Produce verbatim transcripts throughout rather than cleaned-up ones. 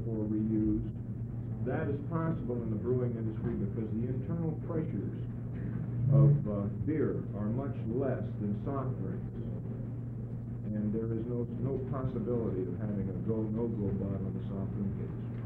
therefore reused. That is possible in the brewing industry because the internal pressures of uh, beer are much less than soft drinks. And there is no no possibility of having a go no-go bottle in the soft drink industry.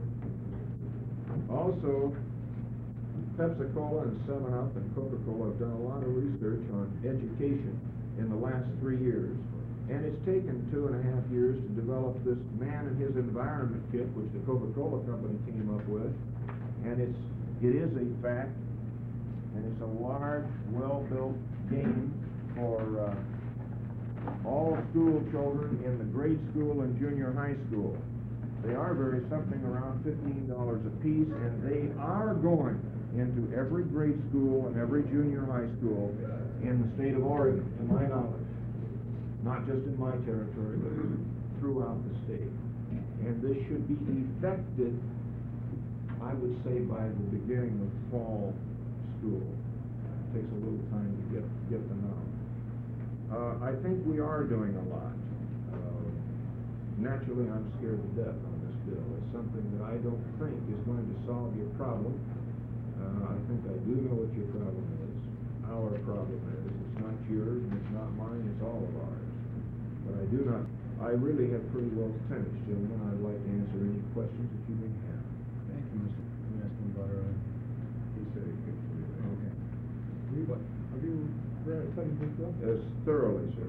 Also, Pepsi-Cola and seven up and Coca-Cola have done a lot of research on education in the last three years. And it's taken two and a half years to develop this man and his environment kit, which the Coca-Cola company came up with. And it's, it is a fact, and it's a large, well-built game for uh, all school children in the grade school and junior high school. They are very something around fifteen dollars a piece, and they are going into every grade school and every junior high school in the state of Oregon, to my knowledge. Not just in my territory, but throughout the state. And this should be effected, I would say, by the beginning of fall school. It takes a little time to get, get them out. Uh, I think we are doing a lot. Uh, naturally, I'm scared to death on this bill. It's something that I don't think is going to solve your problem. Uh, I think I do know what your problem is. Our problem is. It's not yours, and it's not mine, it's all of ours. But I do not, I really have pretty well finished, gentlemen. I'd like to answer any questions that you may have. Thank you, Mister You asked him about our, He said he could do that. okay. Have you, have you read it, studied this bill? Yes, thoroughly, sir.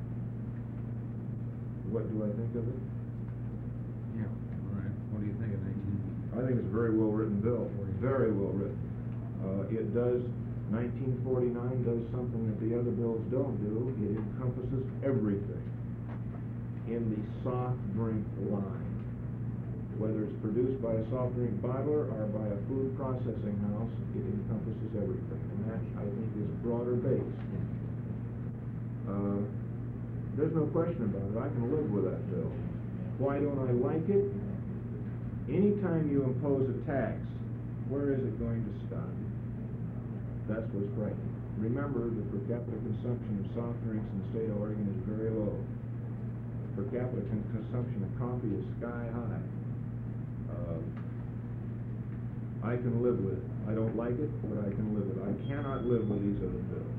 What do I think of it? Yeah, all right. What do you think of nineteen? I think it's a very well-written bill, very well written. Uh, it does, nineteen forty-nine does something that the other bills don't do. It encompasses everything in the soft drink line. Whether it's produced by a soft drink bottler or by a food processing house, it encompasses everything. And that, I think, is broader based. Uh, there's no question about it. I can live with that bill. Why don't I like it? Anytime you impose a tax, where is it going to stop? That's what's frightening. Remember, the per capita consumption of soft drinks in the state of Oregon is very low. Per capita con consumption of coffee is sky high. Uh, I can live with it. I don't like it, but I can live with it. I cannot live with these other bills.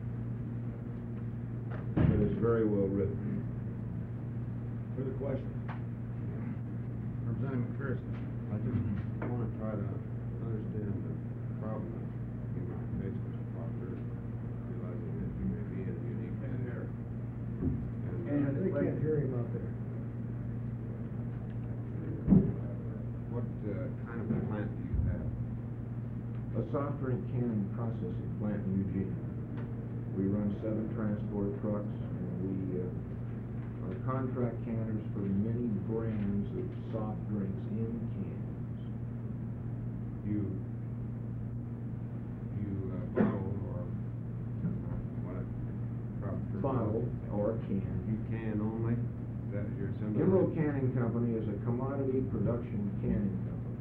But it's very well written. Further questions? Representative McPherson. I just want to try to understand the problem that you might face, Mister Proctor, realizing that you may be in a unique area. And they can't hear him out there. What uh, kind of plant do you have? A soft drink canning processing plant in Eugene. We run seven transport trucks, and we uh, are contract canners for many brands of soft drinks in cans. You you uh, bottle or uh, what a proper Bottle or can. You can only? Is that your assembly? Emerald Canning Company is a commodity production canning company.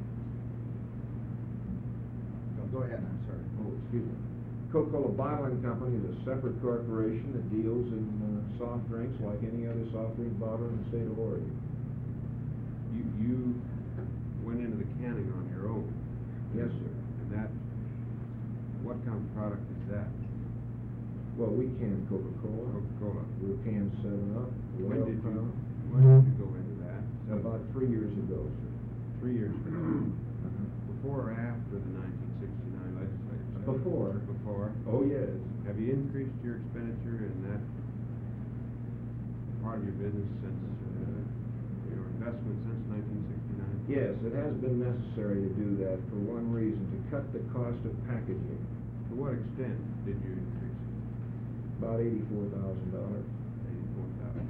No, go ahead, I'm sorry. Oh, excuse me. Coca-Cola Bottling Company is a separate corporation that deals in uh, soft drinks like any other soft drink bottler in the state of Oregon. You you went into the canning on your own. Yes, sir. And that, what kind of product is that? Well, we can Coca-Cola. Coca-Cola. We can seven up. When Royal did you Crown. when did you go into that? About three years ago, sir. Three years ago. Uh-huh. Before or after the nineteen sixty-nine legislature? session? Before. Before. Oh, yes. Have you increased your expenditure in that part of your business since uh, your investment since nineteen sixty-nine? Yes, it has been necessary to do that for one reason, to cut the cost of packaging. To what extent did you increase it? About eighty-four thousand dollars. Eighty-four thousand.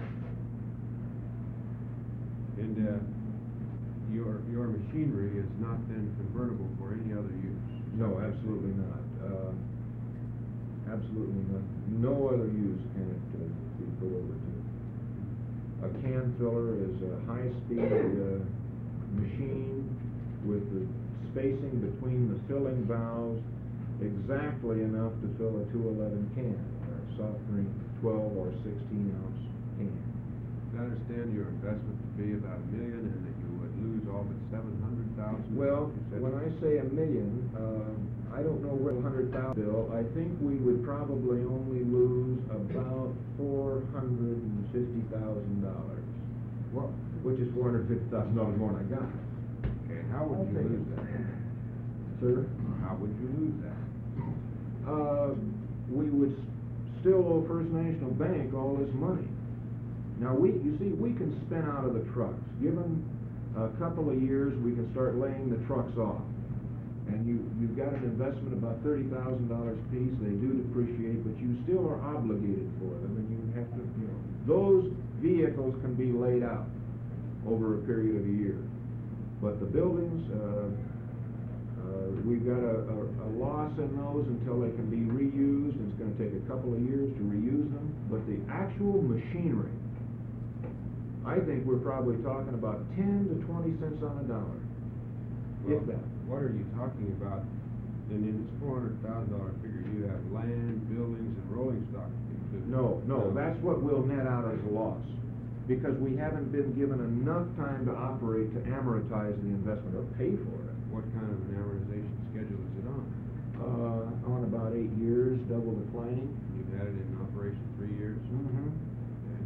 And uh, your your machinery is not then convertible for any other use? No, absolutely not. Uh, absolutely not. No other use can it uh, be put over to. A can filler is a high-speed uh, machine with the spacing between the filling valves exactly enough to fill a two eleven can, or a soft drink twelve or sixteen ounce can. I understand your investment to be about a million and that you would lose all but seven hundred thousand? Well, when I say a million, uh, I don't know where the hundred thousand bill, I think we would probably only lose about four hundred and fifty thousand dollars. Well, Which is four hundred fifty thousand dollars more than I got. okay, how would I'll you take lose it. that? Sir? How would you lose that? Uh, we would s- still owe First National Bank all this money. Now, we, you see, we can spin out of the trucks. Given a couple of years, we can start laying the trucks off. And you, you've got an investment about thirty thousand dollars a piece, they do depreciate, but you still are obligated for them, and you have to, you know, those vehicles can be laid out over a period of a year. But the buildings, uh, uh, we've got a, a, a loss in those until they can be reused, and it's gonna take a couple of years to reuse them. But the actual machinery, I think we're probably talking about ten to twenty cents on a dollar, if Well, that. What are you talking about? And in this four hundred thousand dollar figure, you have land, buildings, and rolling stock included. No, no, that's what we'll net out as a loss, because we haven't been given enough time to operate to amortize the investment or pay for it. What kind of an amortization schedule is it on? Uh, on about eight years, double declining. You've had it in operation three years? Mm-hmm. Okay.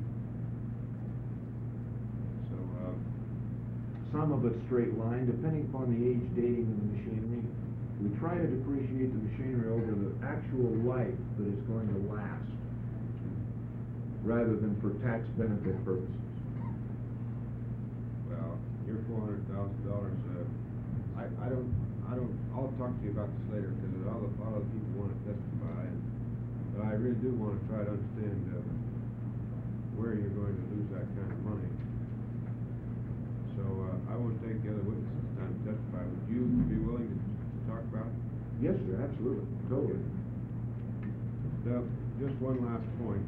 So, uh, Some of it's straight line, depending upon the age dating of the machinery. We try to depreciate the machinery over the actual life that it's going to last, rather than for tax benefit purposes. well, your four hundred thousand dollars, uh, I, I don't, I don't, I'll talk to you about this later, because a lot of, a lot of people want to testify, and, but I really do want to try to understand, uh, where you're going to lose that kind of money. So, uh, I won't take the other witnesses time to testify. Would you be willing to, to talk about it? Yes, sir, absolutely, totally. Now, just one last point.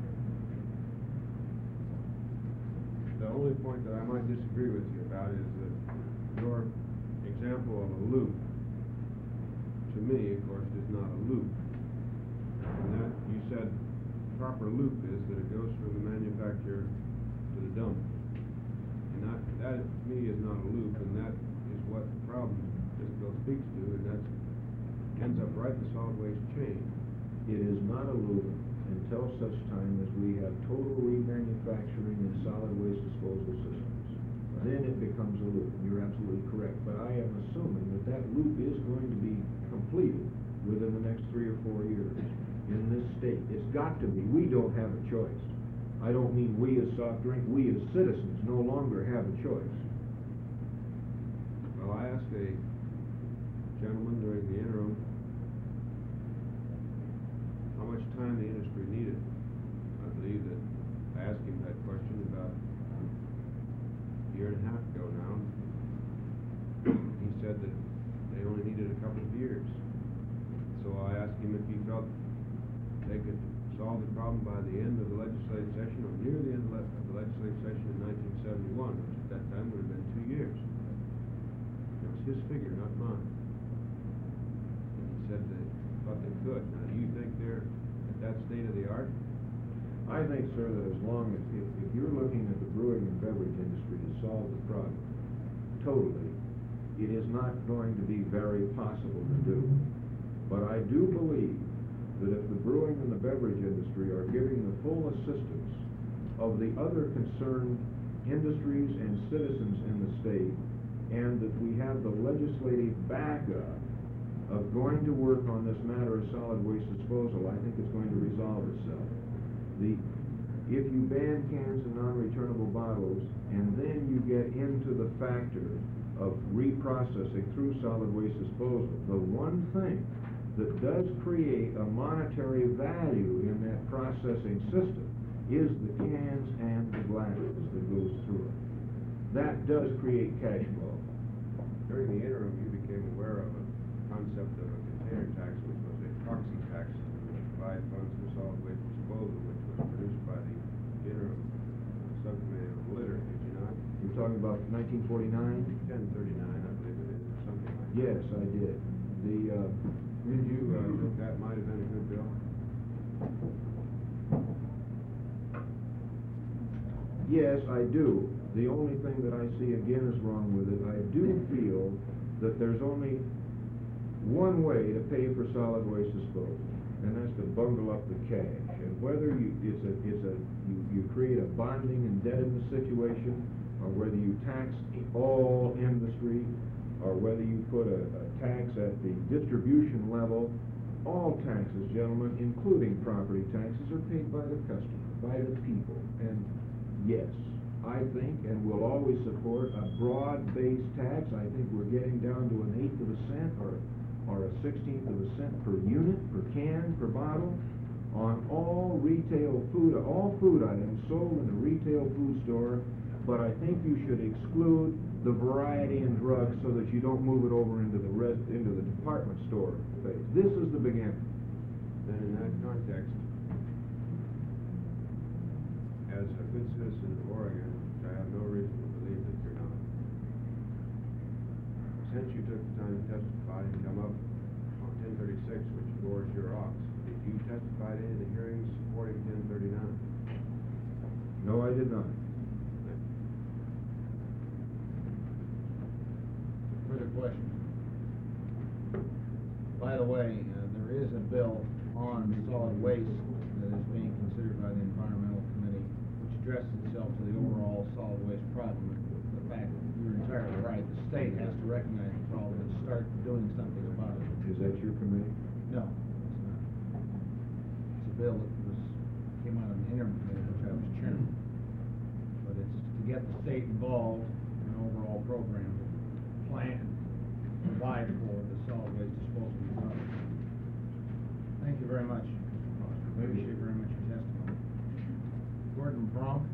The only point that I might disagree with you about is that your example of a loop, to me, of course, is not a loop. And that, you said, proper loop is that it goes from the manufacturer to the dump. And that, that to me is not a loop, and that is what the problem this bill speaks to, and that ends up right in the solid waste chain. It is not a loop until such time as we have total remanufacturing in solid waste disposal systems. Then it becomes a loop. You're absolutely correct. But I am assuming that that loop is going to be completed within the next three or four years in this state. It's got to be. We don't have a choice. I don't mean we as soft drink, we as citizens no longer have a choice. Well, I asked a gentleman during the interim how much time the industry needed. I believe that I asked him that question about a year and a half ago now. He said that they only needed a couple of years. So I asked him if he felt they could solve the problem by the end of the legislative session or near the end of le- of the legislative session in nineteen seventy-one, which at that time would have been two years. It was his figure, not mine. And he said they thought they could. Now, do you think they're at that state of the art? I think, sir, that as long as, if, if you're looking at the brewing and beverage industry to solve the problem totally, it is not going to be very possible to do. But I do believe that if the brewing and the beverage industry are giving the full assistance of the other concerned industries and citizens in the state, and that we have the legislative backup of going to work on this matter of solid waste disposal, I think it's going to resolve itself. The, if you ban cans and non-returnable bottles, and then you get into the factor of reprocessing through solid waste disposal, the one thing that does create a monetary value in that processing system is the cans and the glass that goes through it. That does create cash flow. During the interim, you became aware of a concept of a container tax, which was a proxy tax to provide funds for solid waste disposal, which was produced by the interim subcommittee on litter, did you not? You're talking about nineteen forty-nine? ten thirty-nine, I believe it is, or something like that. Yes, I did. The, uh, Did you, uh, think that might have been a good bill? Yes, I do. The only thing that I see again is wrong with it, I do feel that there's only one way to pay for solid waste disposal, and that's to bundle up the cash. And whether you, it's a, it's a, you, you create a bonding indebtedness situation, or whether you tax all industry, or whether you put a, a tax at the distribution level, all taxes, gentlemen, including property taxes, are paid by the customer, by the people. And yes, I think, and will always support a broad-based tax. I think we're getting down to an eighth of a cent or, or a sixteenth of a cent per unit, per can, per bottle, on all retail food, all food items sold in a retail food store. But I think you should exclude the variety in drugs so that you don't move it over into the rest, into the department store phase. This is the beginning. Then in that context, as a good citizen of Oregon, which I have no reason to believe that you're not, since you took the time to testify and come up on ten thirty-six, which bores your ox, did you testify to any of the hearings supporting ten thirty-nine? No, I did not. Further question? By the way, uh, there is a bill on solid waste that is being considered by the Environmental Committee, which addresses itself to the overall solid waste problem. The fact that you're entirely right, the state has to recognize the problem and start doing something about it. Is that your committee? No, it's not. It's a bill that was, came out of an interim committee, which I was chairman. But it's to get the state involved in an overall program, plan, provide for the solid waste disposal problem. Thank you very much, Mister Foster. I appreciate very much your testimony. Gordon Bronk.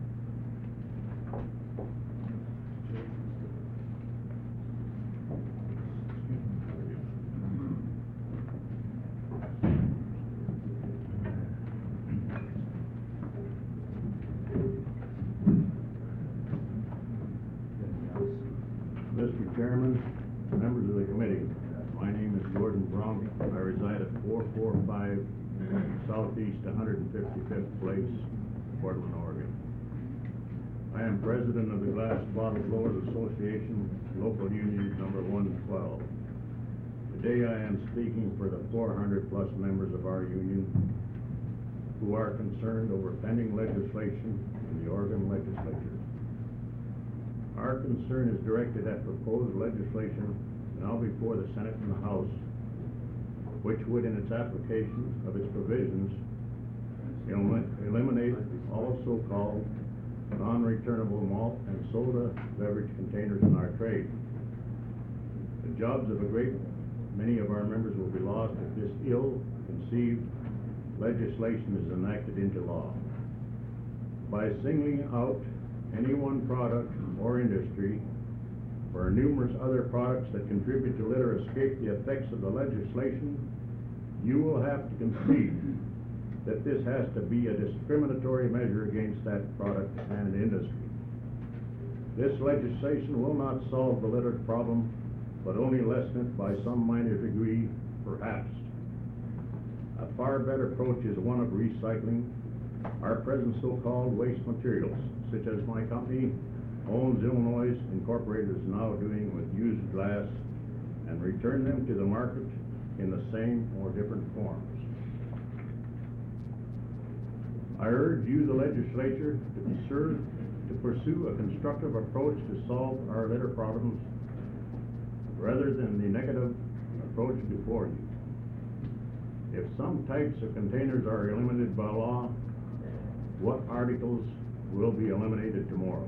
Mister Chairman, members of the committee, my name is Gordon Bronk. I reside at four four five Southeast one hundred fifty-fifth Place, Portland, Oregon. I am president of the Glass Bottle Blowers Association, local union number one twelve. Today I am speaking for the four hundred plus members of our union who are concerned over pending legislation in the Oregon legislature. Our concern is directed at proposed legislation now before the Senate and the House, which would, in its application of its provisions, elim eliminate all so-called non-returnable malt and soda beverage containers in our trade. The jobs of a great many of our members will be lost if this ill-conceived legislation is enacted into law. By singling out any one product or industry, where numerous other products that contribute to litter escape the effects of the legislation, you will have to concede that this has to be a discriminatory measure against that product and industry. This legislation will not solve the litter problem, but only lessen it by some minor degree, perhaps. A far better approach is one of recycling our present so-called waste materials, such as my company, Owens Illinois Incorporated, is now doing with used glass, and return them to the market in the same or different forms. I urge you, the legislature, to pursue, to pursue a constructive approach to solve our litter problems rather than the negative approach before you. If some types of containers are eliminated by law, what articles will be eliminated tomorrow?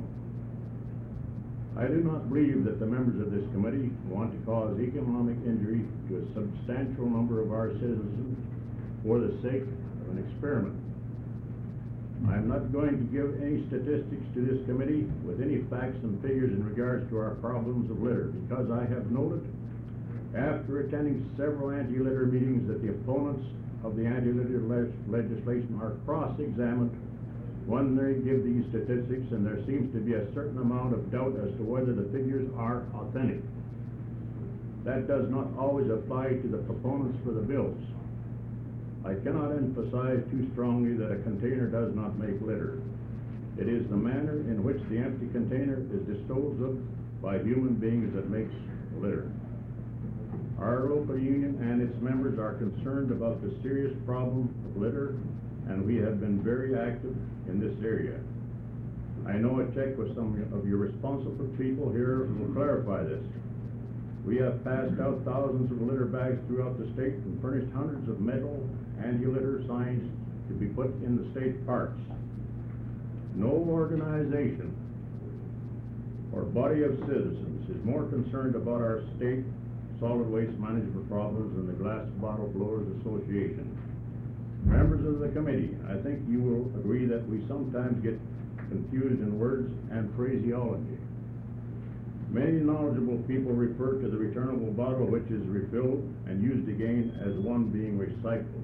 I do not believe that the members of this committee want to cause economic injury to a substantial number of our citizens for the sake of an experiment. I am not going to give any statistics to this committee with any facts and figures in regards to our problems of litter, because I have noted, after attending several anti-litter meetings, that the opponents of the anti-litter le legislation are cross-examined when they give these statistics, and there seems to be a certain amount of doubt as to whether the figures are authentic. That does not always apply to the proponents for the bills. I cannot emphasize too strongly that a container does not make litter. It is the manner in which the empty container is disposed of by human beings that makes litter. Our local union and its members are concerned about the serious problem of litter, and we have been very active in this area. I know a check with some of your responsible people here will clarify this. We have passed out thousands of litter bags throughout the state and furnished hundreds of metal anti-litter signs to be put in the state parks. No organization or body of citizens is more concerned about our state solid waste management problems than the Glass Bottle Blowers Association. Members of the committee, I think you will agree that we sometimes get confused in words and phraseology. Many knowledgeable people refer to the returnable bottle which is refilled and used again as one being recycled.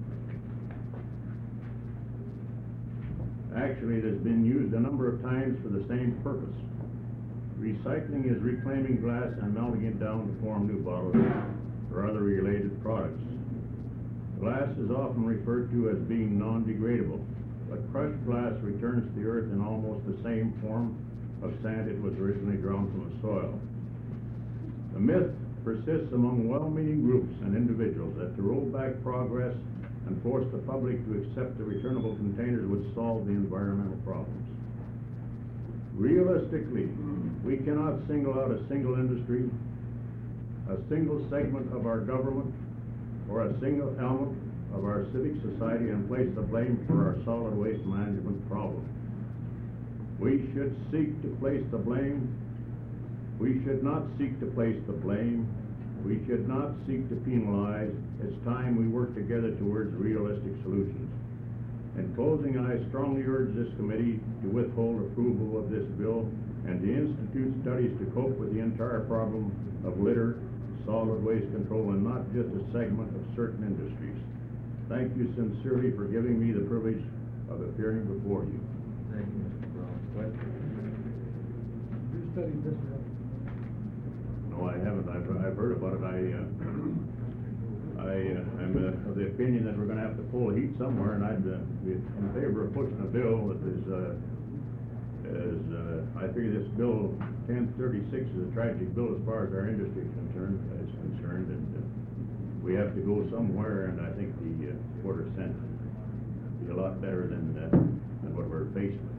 Actually, it has been used a number of times for the same purpose. Recycling is reclaiming glass and melting it down to form new bottles or other related products. Glass is often referred to as being non-degradable, but crushed glass returns to the earth in almost the same form of sand it was originally drawn from the soil. The myth persists among well-meaning groups and individuals that to roll back progress and force the public to accept the returnable containers would solve the environmental problems. Realistically, we cannot single out a single industry, a single segment of our government, or a single element of our civic society and place the blame for our solid waste management problem. We should seek to place the blame. We should not seek to place the blame. We should not seek to penalize. It's time we work together towards realistic solutions. In closing, I strongly urge this committee to withhold approval of this bill and to institute studies to cope with the entire problem of litter, solid waste control, and not just a segment of certain industries. Thank you sincerely for giving me the privilege of appearing before you. Thank you, Mister Brown. What? You studied this one. No, I haven't. I've, I've heard about it. I, uh, I, uh, I'm uh, of the opinion that we're gonna have to pull heat somewhere, and I'd uh, be in favor of pushing a bill that is, uh, is, uh, I figure this bill ten thirty-six is a tragic bill as far as our industry is concerned, is concerned, and uh, we have to go somewhere, and I think the uh, quarter cent would be a lot better than, uh, than what we're faced with.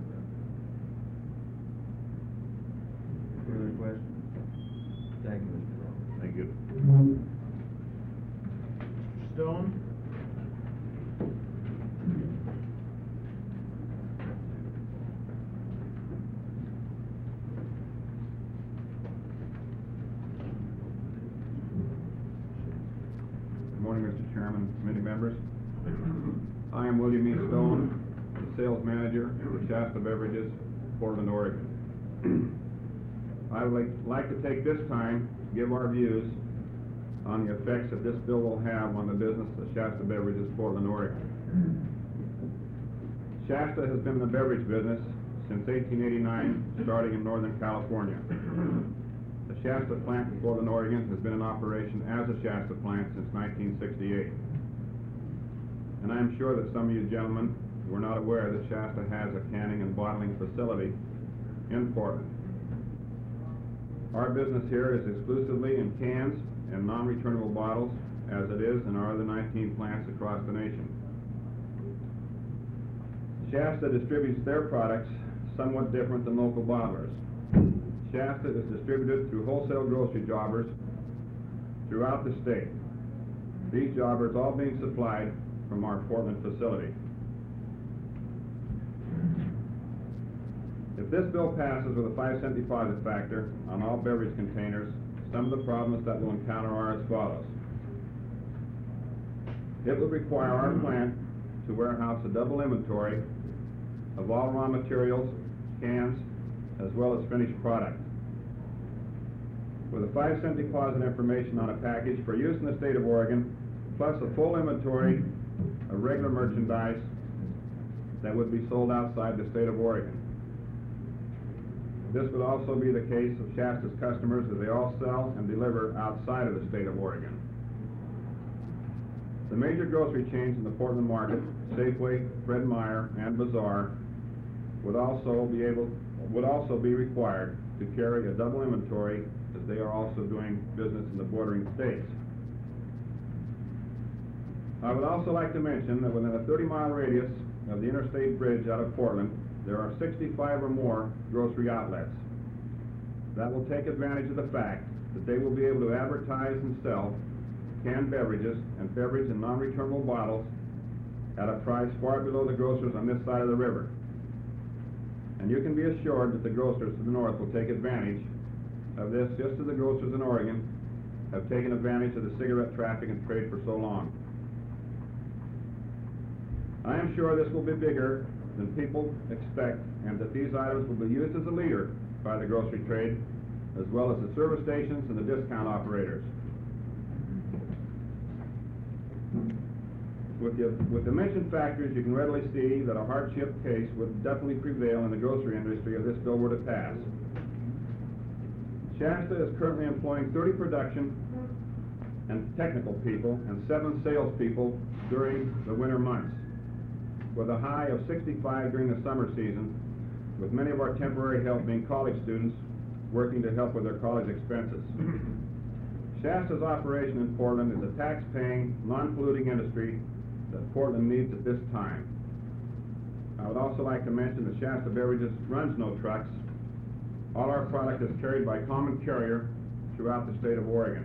Further questions? Thank you, Mister Brown. Thank you. Stone? Good morning, Mister Chairman, committee members. I am William E. Stone, the sales manager for Shasta Beverages, Portland, Oregon. I would like, like to take this time to give our views on the effects that this bill will have on the business of Shasta Beverages, Portland, Oregon. Shasta has been in the beverage business since eighteen eighty-nine, starting in Northern California. The Shasta plant in Portland, Oregon has been in operation as a Shasta plant since nineteen sixty-eight. And I'm sure that some of you gentlemen were not aware that Shasta has a canning and bottling facility in Portland. Our business here is exclusively in cans and non-returnable bottles, as it is in our other nineteen plants across the nation. Shasta distributes their products somewhat different than local bottlers. Shasta is distributed through wholesale grocery jobbers throughout the state. These jobbers all being supplied from our Portland facility. If this bill passes with a five cent deposit factor on all beverage containers, some of the problems that we'll encounter are as follows. It would require our plant to warehouse a double inventory of all raw materials, cans, as well as finished product. With a five cent deposit information on a package for use in the state of Oregon, plus a full inventory of regular merchandise that would be sold outside the state of Oregon. This would also be the case of Shasta's customers, as they all sell and deliver outside of the state of Oregon. The major grocery chains in the Portland market, Safeway, Fred Meyer, and Bazaar, would also be able, would also be required to carry a double inventory, as they are also doing business in the bordering states. I would also like to mention that within a thirty mile radius of the interstate bridge out of Portland, there are sixty-five or more grocery outlets. That will take advantage of the fact that they will be able to advertise and sell canned beverages and beverage and non-returnable bottles at a price far below the grocers on this side of the river. And you can be assured that the grocers to the north will take advantage of this, just as the grocers in Oregon have taken advantage of the cigarette traffic and trade for so long. I am sure this will be bigger than people expect, and that these items will be used as a leader by the grocery trade, as well as the service stations and the discount operators. With the, with the mentioned factors, you can readily see that a hardship case would definitely prevail in the grocery industry if this bill were to pass. Shasta is currently employing thirty production and technical people and seven salespeople during the winter months, with a high of sixty-five during the summer season, with many of our temporary help being college students working to help with their college expenses. Shasta's operation in Portland is a tax-paying, non-polluting industry that Portland needs at this time. I would also like to mention that Shasta Beverages runs no trucks. All our product is carried by common carrier throughout the state of Oregon.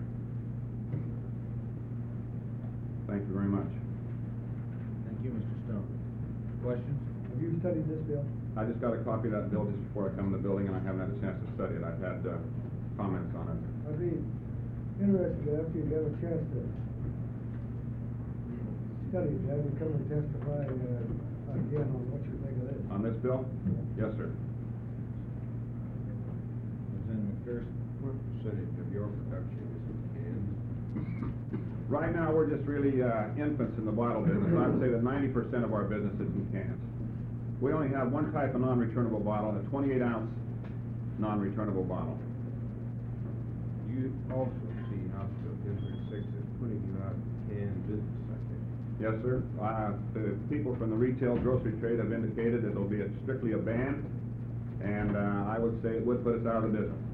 Thank you very much. Thank you, Mister Stone. Questions? Have you studied this bill? I just got a copy of that bill just before I come in the building, and I haven't had a chance to study it. I've had uh, comments on it. I'd be interested after you get a chance to study it, have you come and testify uh, again on what you think of this. On this bill? Yes, sir. Representative McPherson? What percentage of your production is in cans? Right now, we're just really uh, infants in the bottle business. I'd say that ninety percent of our business is in cans. We only have one type of non-returnable bottle, a twenty-eight ounce non-returnable bottle. You also see House Bill ten thirty-six is putting you out of canned business, I think. Yes, sir. Uh, the people from the retail grocery trade have indicated that it'll be a, strictly a ban, and uh, I would say it would put us out of the business.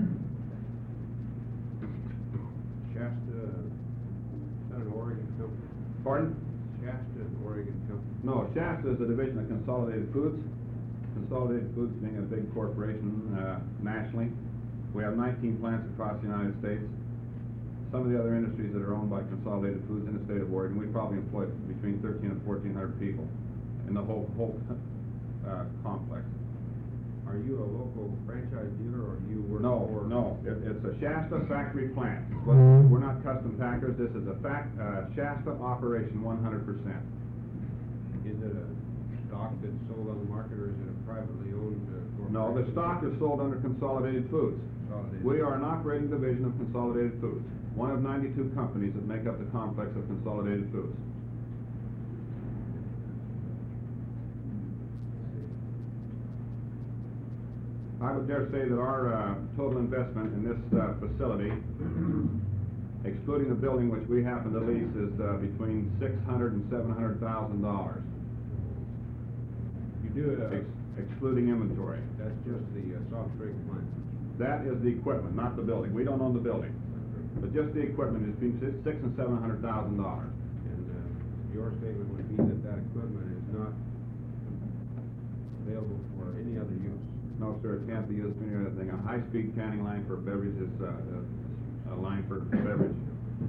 Shasta, is that an Oregon company? Pardon? Shasta, an Oregon company? No, Shasta is a division of Consolidated Foods. Consolidated Foods being a big corporation uh, nationally. We have nineteen plants across the United States. Some of the other industries that are owned by Consolidated Foods in the state of Oregon, we probably employ between thirteen and fourteen hundred people in the whole whole uh, complex. Are you a local franchise dealer, or do you work No, for? no, it, it's a Shasta factory plant. We're we're not custom packers. This is a fact, uh, Shasta operation one hundred percent. Is it a stock that's sold on the market, or is it a privately owned uh, corporation? No, the stock is sold under Consolidated Foods. Consolidated. We are an operating division of Consolidated Foods, one of ninety-two companies that make up the complex of Consolidated Foods. I would dare say that our uh, total investment in this uh, facility, excluding the building which we happen to lease, is uh, between six hundred and seven hundred thousand dollars, You do it, uh, ex excluding inventory. that's just the uh, soft drink plant. That is the equipment, not the building. We don't own the building, but just the equipment is between six six and seven hundred thousand dollars. And uh, your statement would be that that equipment is not available for any other use? No, sir, it can't be used for any other thing. A high-speed canning line for beverage is uh, a a line for beverage.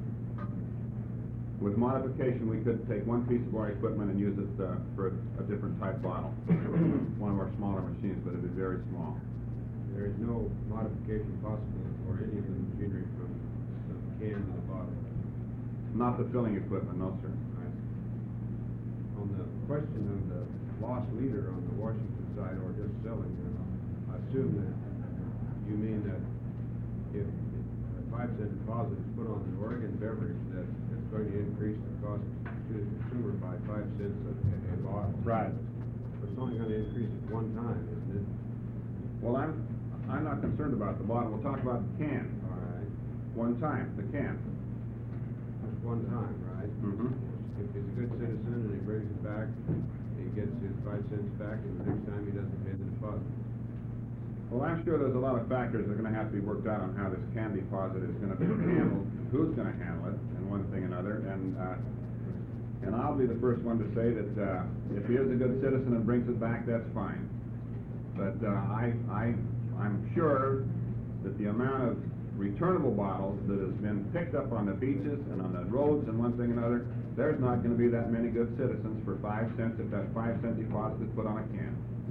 With modification, we could take one piece of our equipment and use it uh, for a, a different type bottle. One of our smaller machines, but it'd be very small. There is no modification possible for any of the machinery from the can to the bottle? Not the filling equipment, no, sir. Right. On the question of the loss leader on the Washington side, or just selling, uh, I assume that you mean that if a five cent deposit is put on an Oregon beverage, that it's going to increase the cost to the consumer by five cents a, a bottle. Right. But it's only going to increase it one time, isn't it? Well, I'm, I'm not concerned about the bottle. We'll talk about the can. All right. One time, the can. Just one time, right? Mhm. If he's a good citizen and he brings it back, he gets his five cents back, and the next time he doesn't pay deposit? Well, I'm sure there's a lot of factors that are gonna have to be worked out on how this can deposit is gonna be handled, who's gonna handle it, and one thing and another, and, uh, and I'll be the first one to say that, uh, if he is a good citizen and brings it back, that's fine. But, uh, I, I, I'm sure that the amount of returnable bottles that has been picked up on the beaches and on the roads and one thing and another, there's not gonna be that many good citizens for five cents if that five cent deposit is put on a can.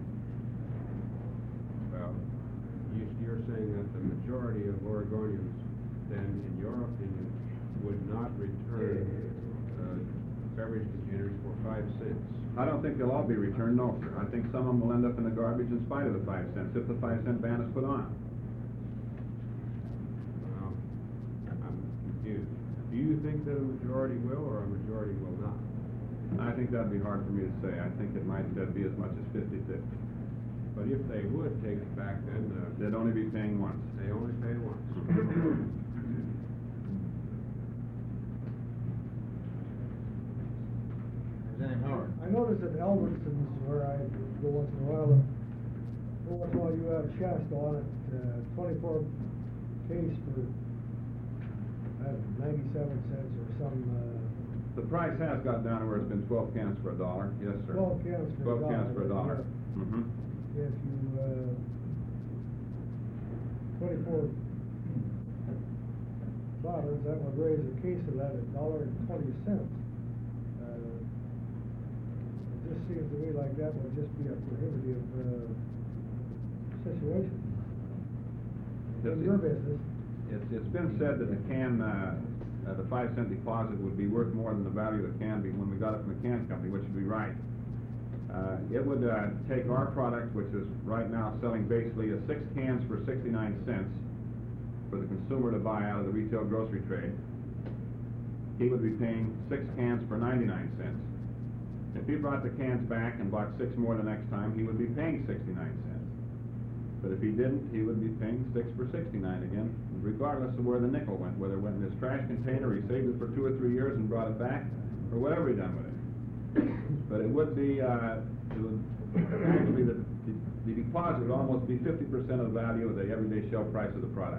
Well, you, you're saying that the majority of Oregonians, then, in your opinion, would not return, uh, beverage containers for five cents? I don't think they'll all be returned, no, sir. I think some of them will end up in the garbage in spite of the five cents, if the five cent ban is put on. Well, I'm confused. Do you think that a majority will, or a majority will not? I think that'd be hard for me to say. I think it might uh, be as much as fifty fifty. But if they would take it back, then, uh, They'd only be paying once. they only pay once. Representative Howard. I noticed at Albertsons, where I go once in a while, and once in a while you have Shasta on it, uh, twenty-four case for, I don't know, ninety-seven cents or some, uh, The price has got down to where it's been twelve cans for a dollar, yes, sir. twelve cans for a Twelve dollar. cans for a dollar. Yeah. Mm-hmm. If you, uh, twenty-four bottles, that would raise a case of that at a dollar and twenty cents. Uh, It just seems to me like that would just be a prohibitive, uh, situation. In your business. It's, it's been said that the can, uh, uh, the five cent deposit would be worth more than the value of the can be when we got it from the can company, which would be right. Uh, it would, uh, take our product, which is right now selling basically a six cans for sixty-nine cents for the consumer to buy out of the retail grocery trade. He would be paying six cans for ninety-nine cents. If he brought the cans back and bought six more the next time, he would be paying sixty-nine cents. But if he didn't, he would be paying six for sixty-nine again, regardless of where the nickel went, whether it went in his trash container, he saved it for two or three years and brought it back, or whatever he done with it. But it would be, uh, it would, actually, the, the deposit would almost be fifty percent of the value of the everyday shelf price of the product.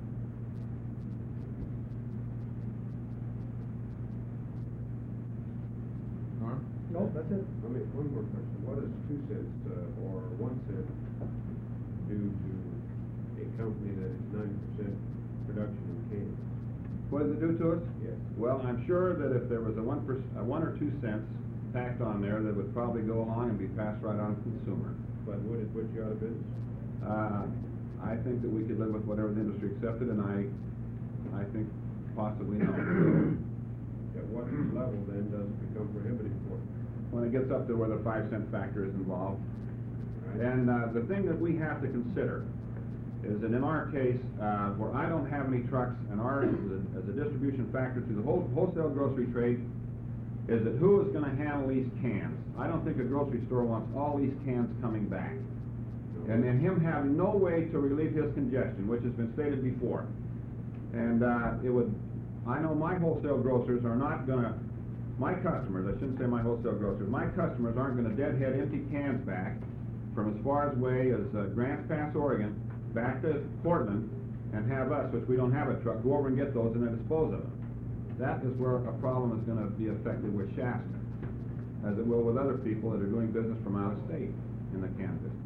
Norm? Nope, that's it. Let me, one more question. What does two cents, uh, or one cent do to a company that is ninety percent production in cans? What does it do to us? Yes. Well, I'm sure that if there was a one per, a one or two cents tacked on there, that would probably go along and be passed right on to the consumer. But would it put you out of business? Uh, I think that we could live with whatever the industry accepted, and I, I think possibly not. At what level then does it become prohibitive for you? When it gets up to where the five cent factor is involved. Right? And, uh, the thing that we have to consider is that in our case, uh, where I don't have any trucks, and ours is a, as a distribution factor to the whole wholesale grocery trade, is that who is gonna handle these cans? I don't think a grocery store wants all these cans coming back. And then him having no way to relieve his congestion, which has been stated before. And, uh, it would, I know my wholesale grocers are not gonna, my customers, I shouldn't say my wholesale grocers, my customers aren't gonna deadhead empty cans back from as far away as uh, Grants Pass, Oregon, back to Portland, and have us, which we don't have a truck, go over and get those and then dispose of them. That is where a problem is gonna be affected with Shasta, as it will with other people that are doing business from out of state in the can business.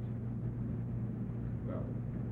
Well,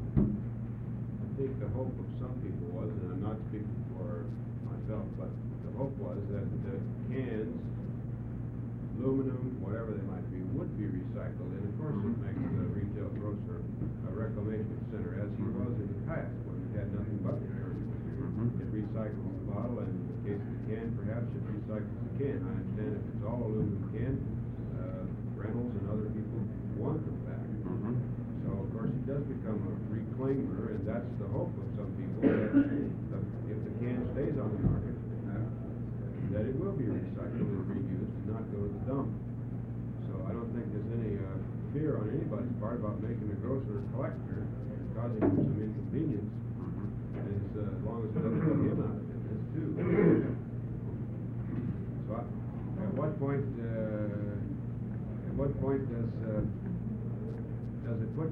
I think the hope of some people was, and I'm not speaking for myself, but the hope was that the cans, aluminum, whatever they might be, would be recycled, and of course it makes the retail grocer a reclamation center, as he was in the past, when we had nothing but repair. It recycles the bottle, and in the case of the can, perhaps it recycles the can. I understand if it's all aluminum can, uh, Reynolds and other people want them back. Mhm. So, of course, he does become a reclaimer, and that's the hope of some people, that the, if the can stays on the market, uh, that it will be recycled and reused and not go to the dump. So I don't think there's any, uh, fear on anybody's part about making the grocer a collector, causing him some inconvenience, is, uh, as long as it doesn't put him out of business, too. So, I- at what point, uh, at what point does, uh, does it put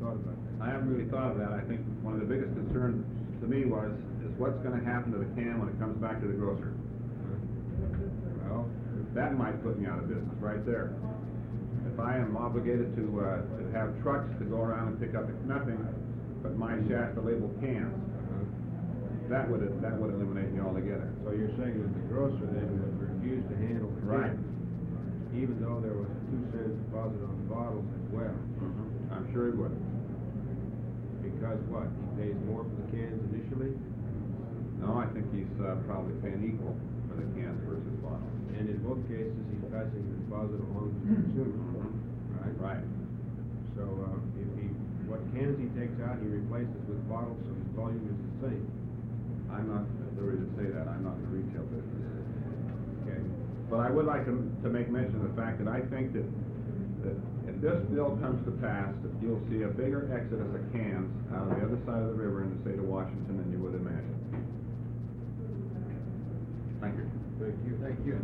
thought about that. I haven't really thought of that. I think one of the biggest concerns to me was, is what's gonna happen to the can when it comes back to the grocer? Well, That might put me out of business right there. If I am obligated to, uh, to have trucks to go around and pick up nothing but my Shasta labeled cans, uh, that would, that would eliminate me altogether. so you're saying that the grocer then would refuse to handle the Right. cans, even though there was a two cent deposit on the bottles as well? I'm sure it would. Because what, he pays more for the cans initially, No, I think he's, uh, probably paying equal for the cans versus bottles. and in both cases, he's passing the deposit along to the consumer, right? Right. So, uh, if he, what cans he takes out, he replaces with bottles, so his volume is the same. I'm not at liberty to say that. I'm not in the retail business. Okay. But I would like to, to make mention of the fact that I think that, that if this bill comes to pass, that you'll see a bigger exodus of cans out of the other side of the river in the state of Washington than you would imagine. Thank you. Thank you. Thank you.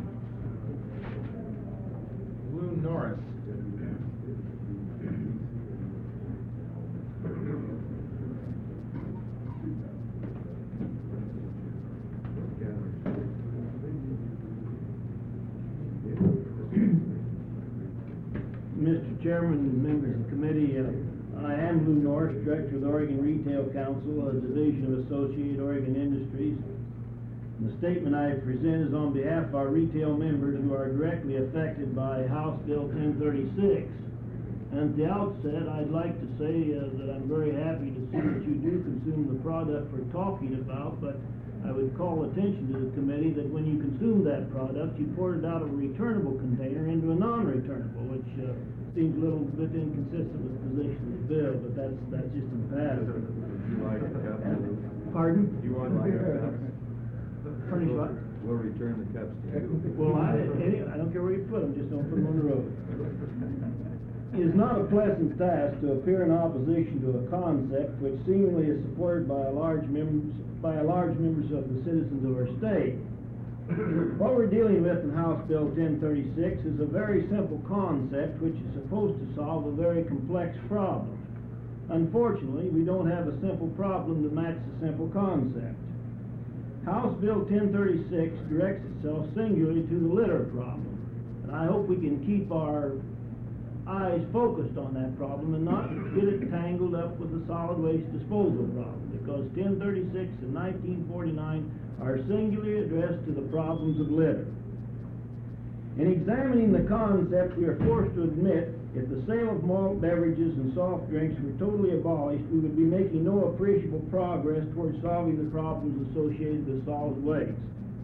Lou Norris. Mister Chairman and members of the committee, uh, I am Lou Norris, Director of the Oregon Retail Council, a division of Associated Oregon Industries. And the statement I present is on behalf of our retail members who are directly affected by House Bill ten thirty-six. And at the outset, I'd like to say uh, that I'm very happy to see that you do consume the product we're talking about, but I would call attention to the committee that when you consume that product, you pour it out of a returnable container into a non-returnable, which uh, seems a little bit inconsistent with the position of the bill, but that's, that's just a pattern. You like the cups? Pardon? You want like the cups? Furnish what? We'll return the cups to you. Well, I, any, I don't care where you put them, just don't put them on the road. It is not a pleasant task to appear in opposition to a concept which seemingly is supported by a large members, by a large members of the citizens of our state. What we're dealing with in House Bill ten thirty-six is a very simple concept which is supposed to solve a very complex problem. Unfortunately, we don't have a simple problem to match the simple concept. House Bill ten thirty-six directs itself singularly to the litter problem, and I hope we can keep our eyes focused on that problem and not get it tangled up with the solid waste disposal problem, because ten thirty-six and nineteen forty-nine are singularly addressed to the problems of litter. In examining the concept, we are forced to admit if the sale of malt beverages and soft drinks were totally abolished, we would be making no appreciable progress towards solving the problems associated with solid waste.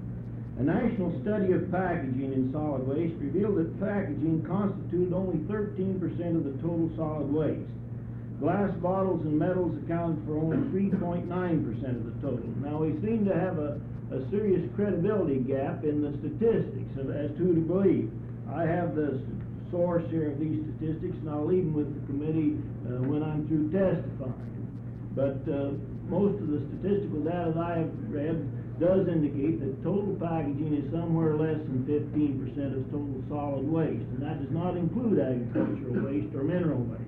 A national study of packaging in solid waste revealed that packaging constituted only thirteen percent of the total solid waste. Glass bottles and metals accounted for only three point nine percent of the total. Now, we seem to have a, a serious credibility gap in the statistics of, as to who to believe. I have the source here of these statistics, and I'll leave them with the committee uh, when I'm through testifying. But uh, most of the statistical data that I have read does indicate that total packaging is somewhere less than fifteen percent of total solid waste, and that does not include agricultural waste or mineral waste.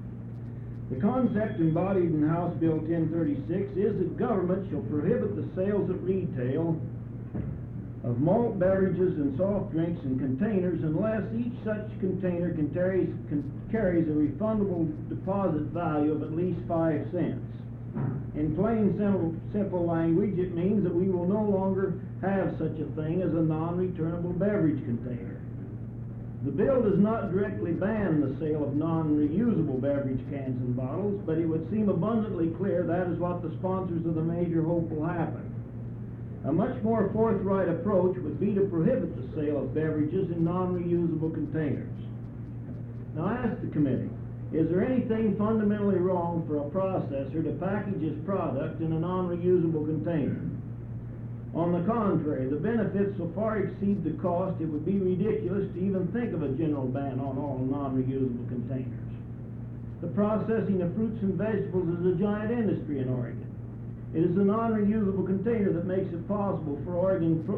The concept embodied in House Bill ten thirty-six is that government shall prohibit the sales at retail of malt beverages and soft drinks in containers unless each such container can carries, can, carries a refundable deposit value of at least five cents. In plain, simple, simple language, it means that we will no longer have such a thing as a non-returnable beverage container. The bill does not directly ban the sale of non-reusable beverage cans and bottles, but it would seem abundantly clear that is what the sponsors of the measure hope will happen. A much more forthright approach would be to prohibit the sale of beverages in non-reusable containers. Now, I ask the committee, is there anything fundamentally wrong for a processor to package his product in a non-reusable container? On the contrary, the benefits so far exceed the cost, it would be ridiculous to even think of a general ban on all non-reusable containers. The processing of fruits and vegetables is a giant industry in Oregon. It is the non-reusable container that makes it possible for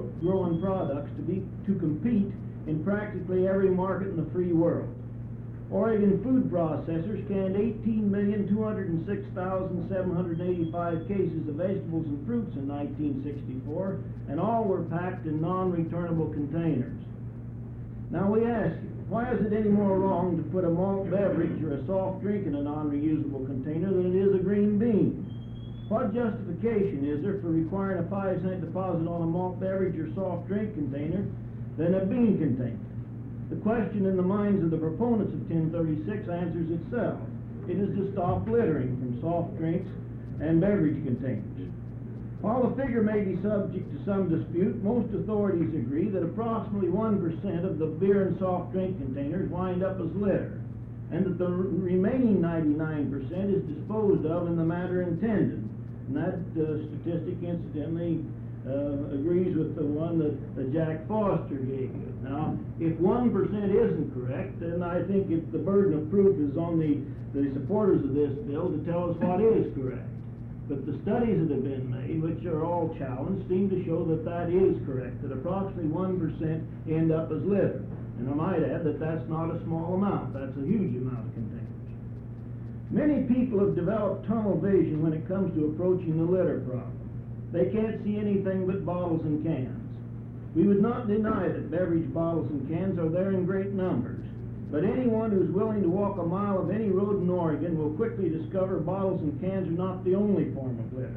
Oregon-grown products to be to compete in practically every market in the free world. Oregon food processors canned eighteen million two hundred six thousand seven hundred eighty-five cases of vegetables and fruits in nineteen sixty-four, and all were packed in non-returnable containers. Now we ask you, why is it any more wrong to put a malt beverage or a soft drink in a non-reusable container than it is a green bean? What justification is there for requiring a five cent deposit on a malt beverage or soft drink container than a bean container? The question in the minds of the proponents of ten thirty-six answers itself. It is to stop littering from soft drinks and beverage containers. While the figure may be subject to some dispute, most authorities agree that approximately one percent of the beer and soft drink containers wind up as litter, and that the remaining ninety-nine percent is disposed of in the manner intended. And that uh, statistic, incidentally, uh, agrees with the one that, that Jack Foster gave you. Now, if one percent isn't correct, then I think if the burden of proof is on the, the supporters of this bill to tell us what is correct. But the studies that have been made, which are all challenged, seem to show that that is correct, that approximately one percent end up as litter. And I might add that that's not a small amount, that's a huge amount of containers. Many people have developed tunnel vision when it comes to approaching the litter problem. They can't see anything but bottles and cans. We would not deny that beverage bottles and cans are there in great numbers, but anyone who's willing to walk a mile of any road in Oregon will quickly discover bottles and cans are not the only form of litter.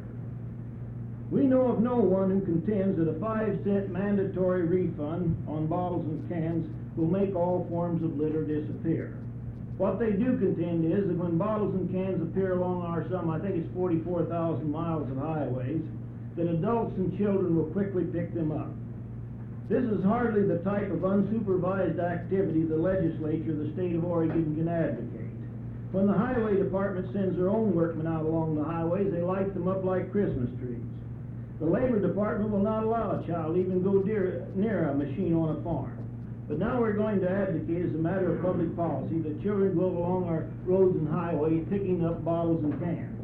We know of no one who contends that a five cent mandatory refund on bottles and cans will make all forms of litter disappear. What they do contend is that when bottles and cans appear along our some, I think it's forty-four thousand miles of highways, that adults and children will quickly pick them up. This is hardly the type of unsupervised activity the legislature of the state of Oregon can advocate. When the highway department sends their own workmen out along the highways, they light them up like Christmas trees. The labor department will not allow a child to even go near, near a machine on a farm. But now we're going to advocate as a matter of public policy that children go along our roads and highways picking up bottles and cans.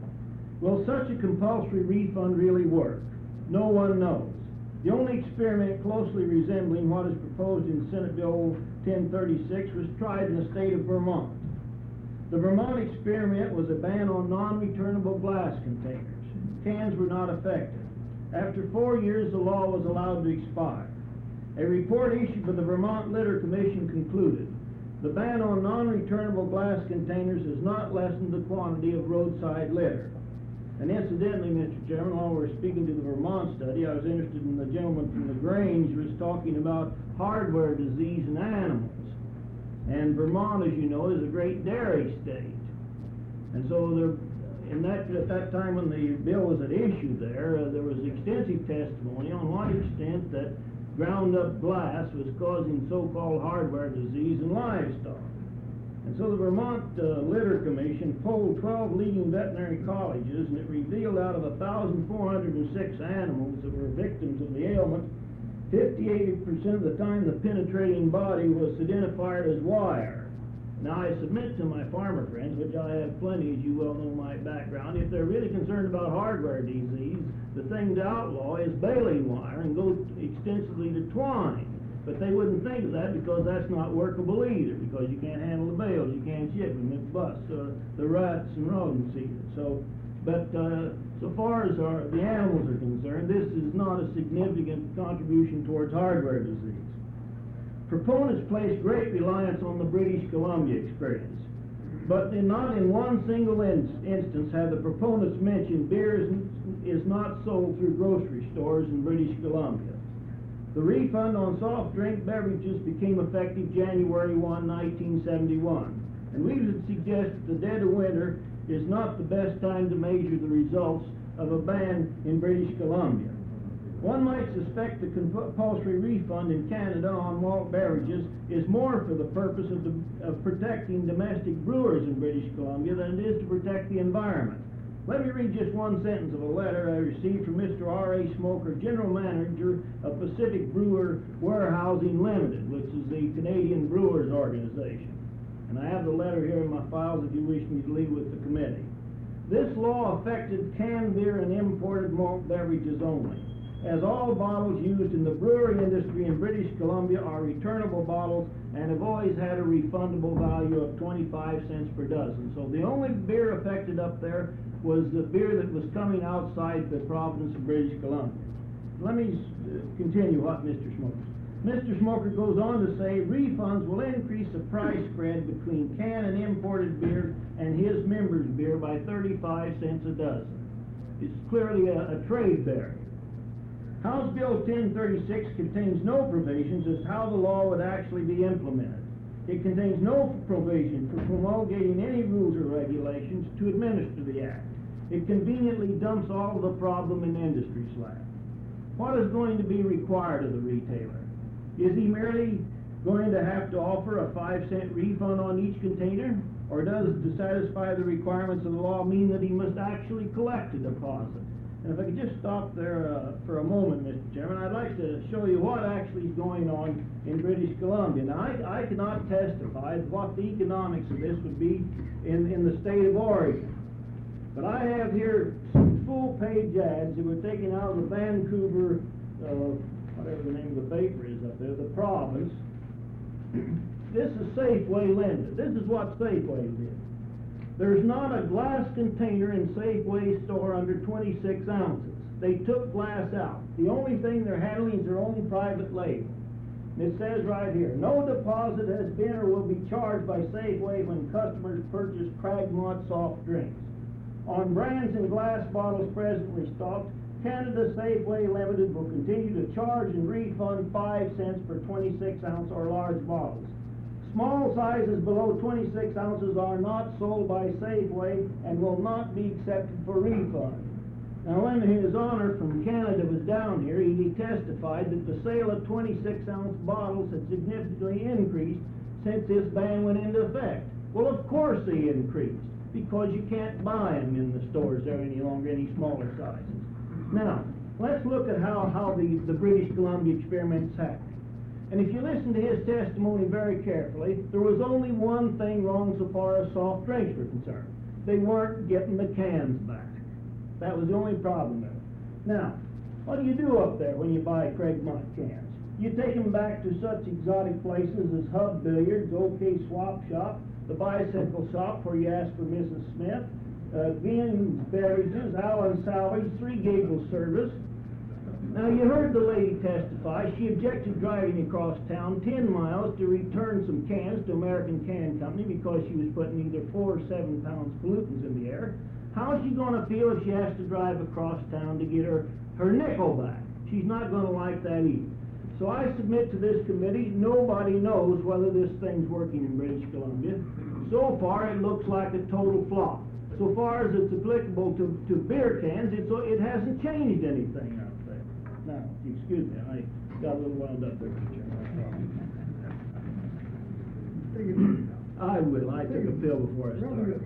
Will such a compulsory refund really work? No one knows. The only experiment closely resembling what is proposed in Senate Bill ten thirty-six was tried in the state of Vermont. The Vermont experiment was a ban on non-returnable glass containers. Cans were not affected. After four years, the law was allowed to expire. A report issued by the Vermont Litter Commission concluded, the ban on non-returnable glass containers has not lessened the quantity of roadside litter. And incidentally, Mister Chairman, while we're speaking to the Vermont study, I was interested in the gentleman from the Grange who was talking about hardware disease in animals. And Vermont, as you know, is a great dairy state. And so there, in that, at that time when the bill was at issue there, uh, there was extensive testimony on what extent that ground-up glass was causing so-called hardware disease in livestock. And so the Vermont uh, Litter Commission polled twelve leading veterinary colleges, and it revealed out of one thousand four hundred six animals that were victims of the ailment, fifty-eight percent of the time the penetrating body was identified as wire. Now I submit to my farmer friends, which I have plenty, as you well know my background, if they're really concerned about hardware disease, the thing to outlaw is baling wire and go extensively to twine. But they wouldn't think of that because that's not workable either, because you can't handle the bales, you can't ship them, it busts uh, the rats and rodents eat it. So, but uh, so far as our, the animals are concerned, this is not a significant contribution towards hardware disease. Proponents place great reliance on the British Columbia experience, but in not in one single in instance have the proponents mentioned beer is, is not sold through grocery stores in British Columbia. The refund on soft drink beverages became effective January first, nineteen seventy-one, and we would suggest that the dead of winter is not the best time to measure the results of a ban in British Columbia. One might suspect the compulsory refund in Canada on malt beverages is more for the purpose of, the, of protecting domestic brewers in British Columbia than it is to protect the environment. Let me read just one sentence of a letter I received from Mister R A Smoker, General Manager of Pacific Brewer Warehousing Limited, which is the Canadian Brewers Organization. And I have the letter here in my files if you wish me to leave with the committee. This law affected canned beer and imported malt beverages only. as all bottles used in the brewery industry in British Columbia are returnable bottles and have always had a refundable value of twenty-five cents per dozen. So the only beer affected up there was the beer that was coming outside the province of British Columbia. Let me uh, continue what Mister Smoker. Mister Smoker goes on to say refunds will increase the price spread between can and imported beer and his members' beer by thirty-five cents a dozen. It's clearly a, a trade barrier. House Bill ten thirty-six contains no provisions as to how the law would actually be implemented. It contains no provision for promulgating any rules or regulations to administer the act. It conveniently dumps all of the problem in industry's lap. What is going to be required of the retailer? Is he merely going to have to offer a five cent refund on each container? Or does to satisfy the requirements of the law mean that he must actually collect a deposit? And if I could just stop there uh, for a moment, Mister Chairman, I'd like to show you what actually is going on in British Columbia. Now, I, I cannot testify what the economics of this would be in, in the state of Oregon. But I have here some full-page ads that were taken out of the Vancouver, uh, whatever the name of the paper is up there, the province. This is Safeway Limited. This is what Safeway did. There's not a glass container in Safeway store under twenty-six ounces. They took glass out. The only thing they're handling is their own private label. And it says right here, no deposit has been or will be charged by Safeway when customers purchase Cragmont soft drinks. On brands and glass bottles presently stocked, Canada Safeway Limited will continue to charge and refund five cents per twenty-six ounce or large bottles. Small sizes below twenty-six ounces are not sold by Safeway and will not be accepted for refund. Now, when His Honor from Canada was down here, he testified that the sale of twenty-six ounce bottles had significantly increased since this ban went into effect. Well, of course they increased, because you can't buy them in the stores there any longer, any smaller sizes. Now, let's look at how, how the, the British Columbia experiment's happened. And if you listen to his testimony very carefully, there was only one thing wrong so far as soft drinks were concerned. They weren't getting the cans back. That was the only problem there. Now, what do you do up there when you buy Cragmont cans? You take them back to such exotic places as Hub Billiards, OK Swap Shop, the Bicycle Shop where you ask for Missus Smith, uh, Vien's Beverages, Allen Salvage, Three Gables Service. Now, you heard the lady testify. She objected driving across town ten miles to return some cans to American Can Company because she was putting either four or seven pounds pollutants in the air. How is she going to feel if she has to drive across town to get her, her nickel back? She's not going to like that either. So I submit to this committee, nobody knows whether this thing's working in British Columbia. So far, it looks like a total flop. So far as it's applicable to, to beer cans, it's, it hasn't changed anything out there. Now, excuse me, I got a little wound up there, Mister Chairman. I will. I took a pill before I started.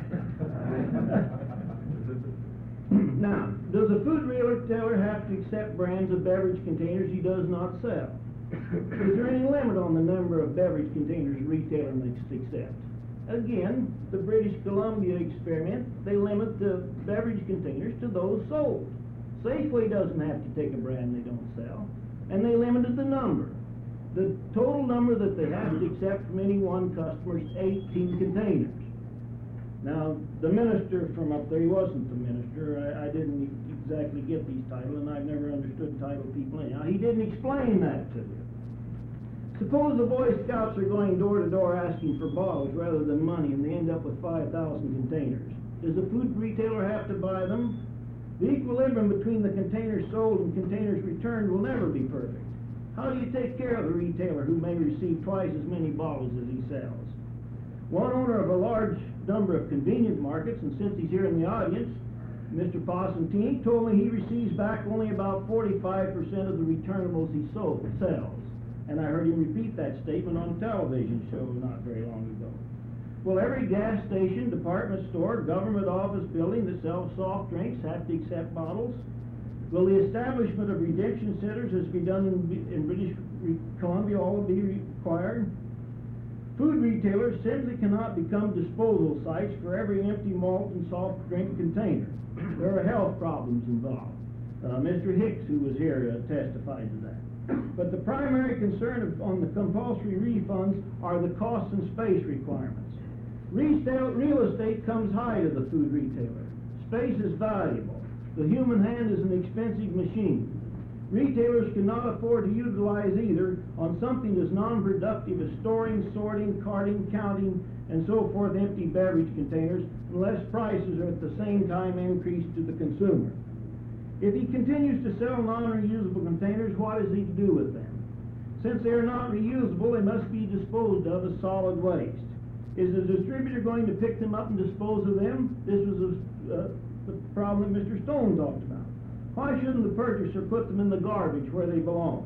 Now, does a food retailer have to accept brands of beverage containers he does not sell? Is there any limit on the number of beverage containers a retailer must accept? Again, the British Columbia experiment, they limit the beverage containers to those sold. Safeway doesn't have to take a brand they don't sell, and they limited the number. The total number that they have to accept from any one customer is eighteen containers. Now, the minister from up there, he wasn't the minister, I, I didn't exactly get these titles, and I've never understood title people anyhow. He didn't explain that to you. Suppose the Boy Scouts are going door to door asking for bottles rather than money, and they end up with five thousand containers. Does the food retailer have to buy them? The equilibrium between the containers sold and containers returned will never be perfect. How do you take care of a retailer who may receive twice as many bottles as he sells? One owner of a large number of convenient markets, and since he's here in the audience, Mister Possentini told me he receives back only about forty-five percent of the returnables he sold, sells. And I heard him repeat that statement on a television show not very long ago. Will every gas station, department store, government office building that sells soft drinks have to accept bottles? Will the establishment of redemption centers, as be done in, in British Columbia, all be required? Food retailers simply cannot become disposal sites for every empty malt and soft drink container. There are health problems involved. Uh, Mister Hicks, who was here, uh, testified to that. But the primary concern of, on the compulsory refunds are the cost and space requirements. Retail, real estate comes high to the food retailer. Space is valuable. The human hand is an expensive machine. Retailers cannot afford to utilize either on something as non-productive as storing, sorting, carting, counting, and so forth empty beverage containers unless prices are at the same time increased to the consumer. If he continues to sell non-reusable containers, what is he to do with them? Since they are not reusable, they must be disposed of as solid waste. Is the distributor going to pick them up and dispose of them? This was a, uh, the problem that Mister Stone talked about. Why shouldn't the purchaser put them in the garbage where they belong?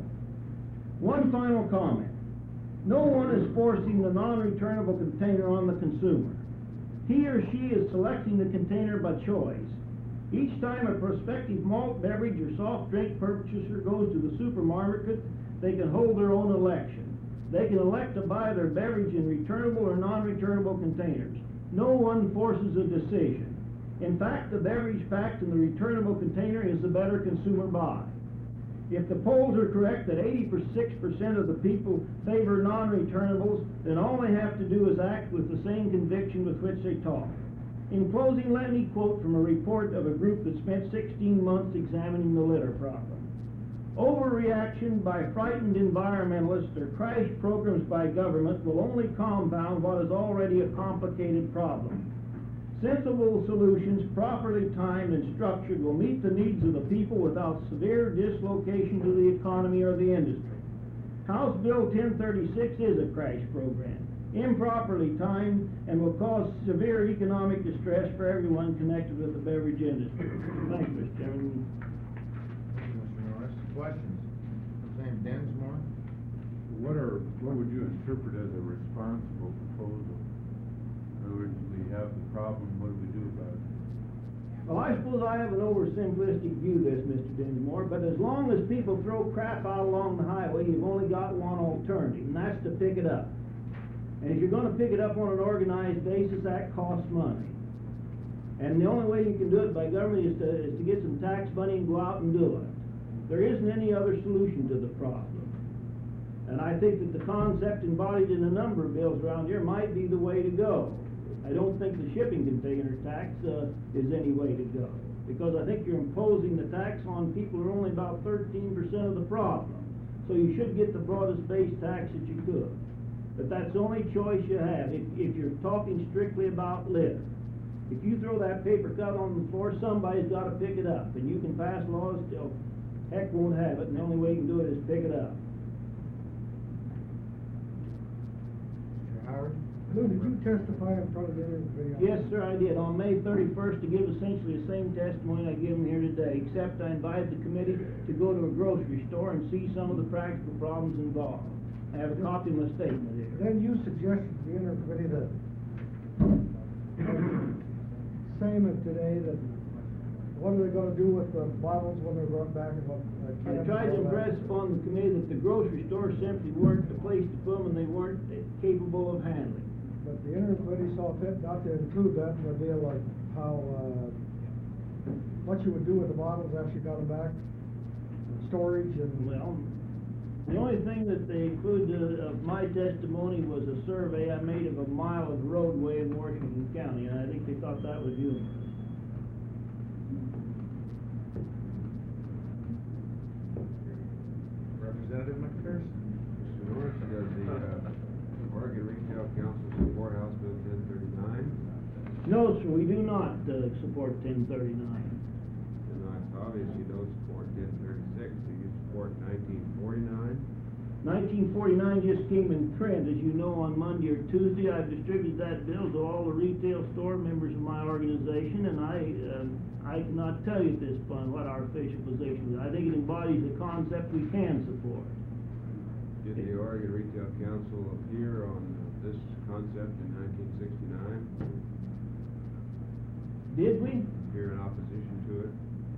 One final comment. No one is forcing the non-returnable container on the consumer. He or she is selecting the container by choice. Each time a prospective malt beverage or soft drink purchaser goes to the supermarket, they can hold their own election. They can elect to buy their beverage in returnable or non-returnable containers. No one forces a decision. In fact, the beverage packed in the returnable container is the better consumer buy. If the polls are correct that eighty-six percent of the people favor non-returnables, then all they have to do is act with the same conviction with which they talk. In closing, let me quote from a report of a group that spent sixteen months examining the litter problem. Overreaction by frightened environmentalists or crash programs by government will only compound what is already a complicated problem. Sensible solutions, properly timed and structured, will meet the needs of the people without severe dislocation to the economy or the industry. House Bill ten thirty-six is a crash program, improperly timed, and will cause severe economic distress for everyone connected with the beverage industry. Thank you, Mister Chairman. Thank you, Mister Norris. Questions? Representative Densmore? What are, what would you interpret as a responsible proposal? In other words, we have the problem, what do we do about it? Well, I suppose I have an oversimplistic view of this, Mister Dinsmore, but as long as people throw crap out along the highway, you've only got one alternative, and that's to pick it up. And if you're gonna pick it up on an organized basis, that costs money. And the only way you can do it by government is to, is to get some tax money and go out and do it. There isn't any other solution to the problem. And I think that the concept embodied in a number of bills around here might be the way to go. I don't think the shipping container tax uh, is any way to go, because I think you're imposing the tax on people who are only about thirteen percent of the problem. So you should get the broadest base tax that you could. But that's the only choice you have if, if you're talking strictly about litter. If you throw that paper cut on the floor, somebody's got to pick it up, and you can pass laws till heck won't have it, and the only way you can do it is pick it up. Mister Howard? Lou, did you testify in front of the committee? Yes, sir, I did, on May thirty-first, to give essentially the same testimony I give here today, except I invited the committee to go to a grocery store and see some of the practical problems involved. I have a copy of my statement here. Then you suggested to the interim committee that, same as today, that what are they gonna do with the bottles when they're brought back and what? uh, I cans tried to and all that? impress upon the committee that the grocery stores simply weren't the place to put them, and they weren't capable of handling. But the interim committee saw fit not to include that in the deal, like how, uh, what you would do with the bottles after you got them back, storage and. Well, the only thing that they included of my testimony was a survey I made of a mile of roadway in Washington County, and I think they thought that was humorous. Representative McPherson? Mister Norris, does the, uh, Oregon Retail Council support House Bill ten thirty-nine? No, sir, we do not, uh, support ten thirty-nine. And I obviously don't support ten thirty-six, do you support nineteen forty-nine? nineteen forty-nine just came in print, as you know, on Monday or Tuesday. I've distributed that bill to all the retail store members of my organization, and I, uh, I cannot tell you at this point what our official position is. I think it embodies a concept we can support. Did the Oregon Retail Council appear on this concept in nineteen sixty-nine? Did we? Appear in opposition to it?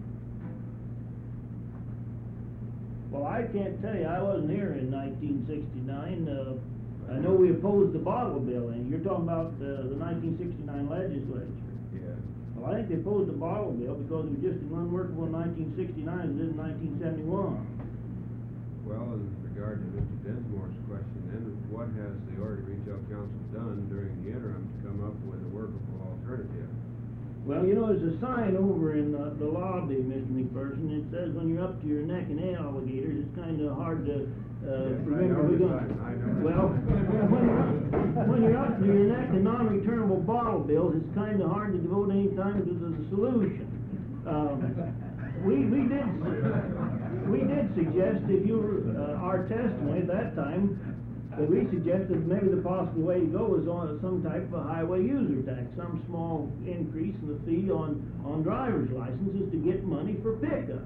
Well, I can't tell you, I wasn't here in nineteen sixty-nine. Uh, I know we opposed the bottle bill, and you're talking about uh, the nineteen sixty-nine legislature. Yeah. Well, I think they opposed the bottle bill because it was just as unworkable in nineteen sixty-nine as it is in nineteen seventy-one. Well, in regard to Mister Densmore's question, then, what has the Oregon Retail Council done during the interim to come up with a workable alternative? Well, you know, there's a sign over in the, the lobby, Mister McPherson, it says when you're up to your neck in alligators, it's kinda hard to, uh, Yes, I remember know we're the gonna. sign, I know. Well, when you're, up- when you're up to your neck in non-returnable bottle bills, it's kinda hard to devote any time to the solution. Um, we, we did, we did suggest, if you, were, uh, our testimony at that time, that we suggested maybe the possible way to go was on some type of a highway user tax, some small increase in the fee on, on driver's licenses to get money for pickup.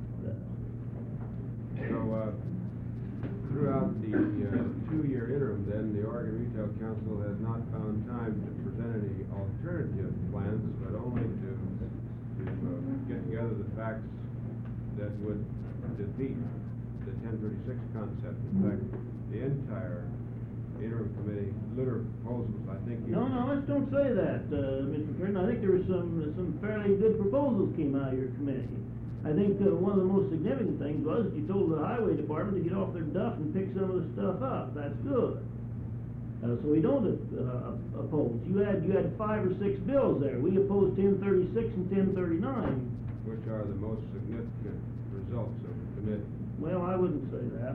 So, uh, throughout the, uh, two-year interim, then, the Oregon Retail Council has not found time to present any alternative plans, but only to, to, uh, get together the facts that would defeat the ten thirty-six concept. In fact, the entire interim committee, litter proposals, I think you... No, no, let's don't say that, uh, Mister Kern. I think there were some, some fairly good proposals came out of your committee. I think, uh, one of the most significant things was that you told the highway department to get off their duff and pick some of the stuff up. That's good. Uh, so we don't, uh, oppose. You had, you had five or six bills there. We opposed ten thirty-six and ten thirty-nine. Which are the most significant results of the committee. Well, I wouldn't say that.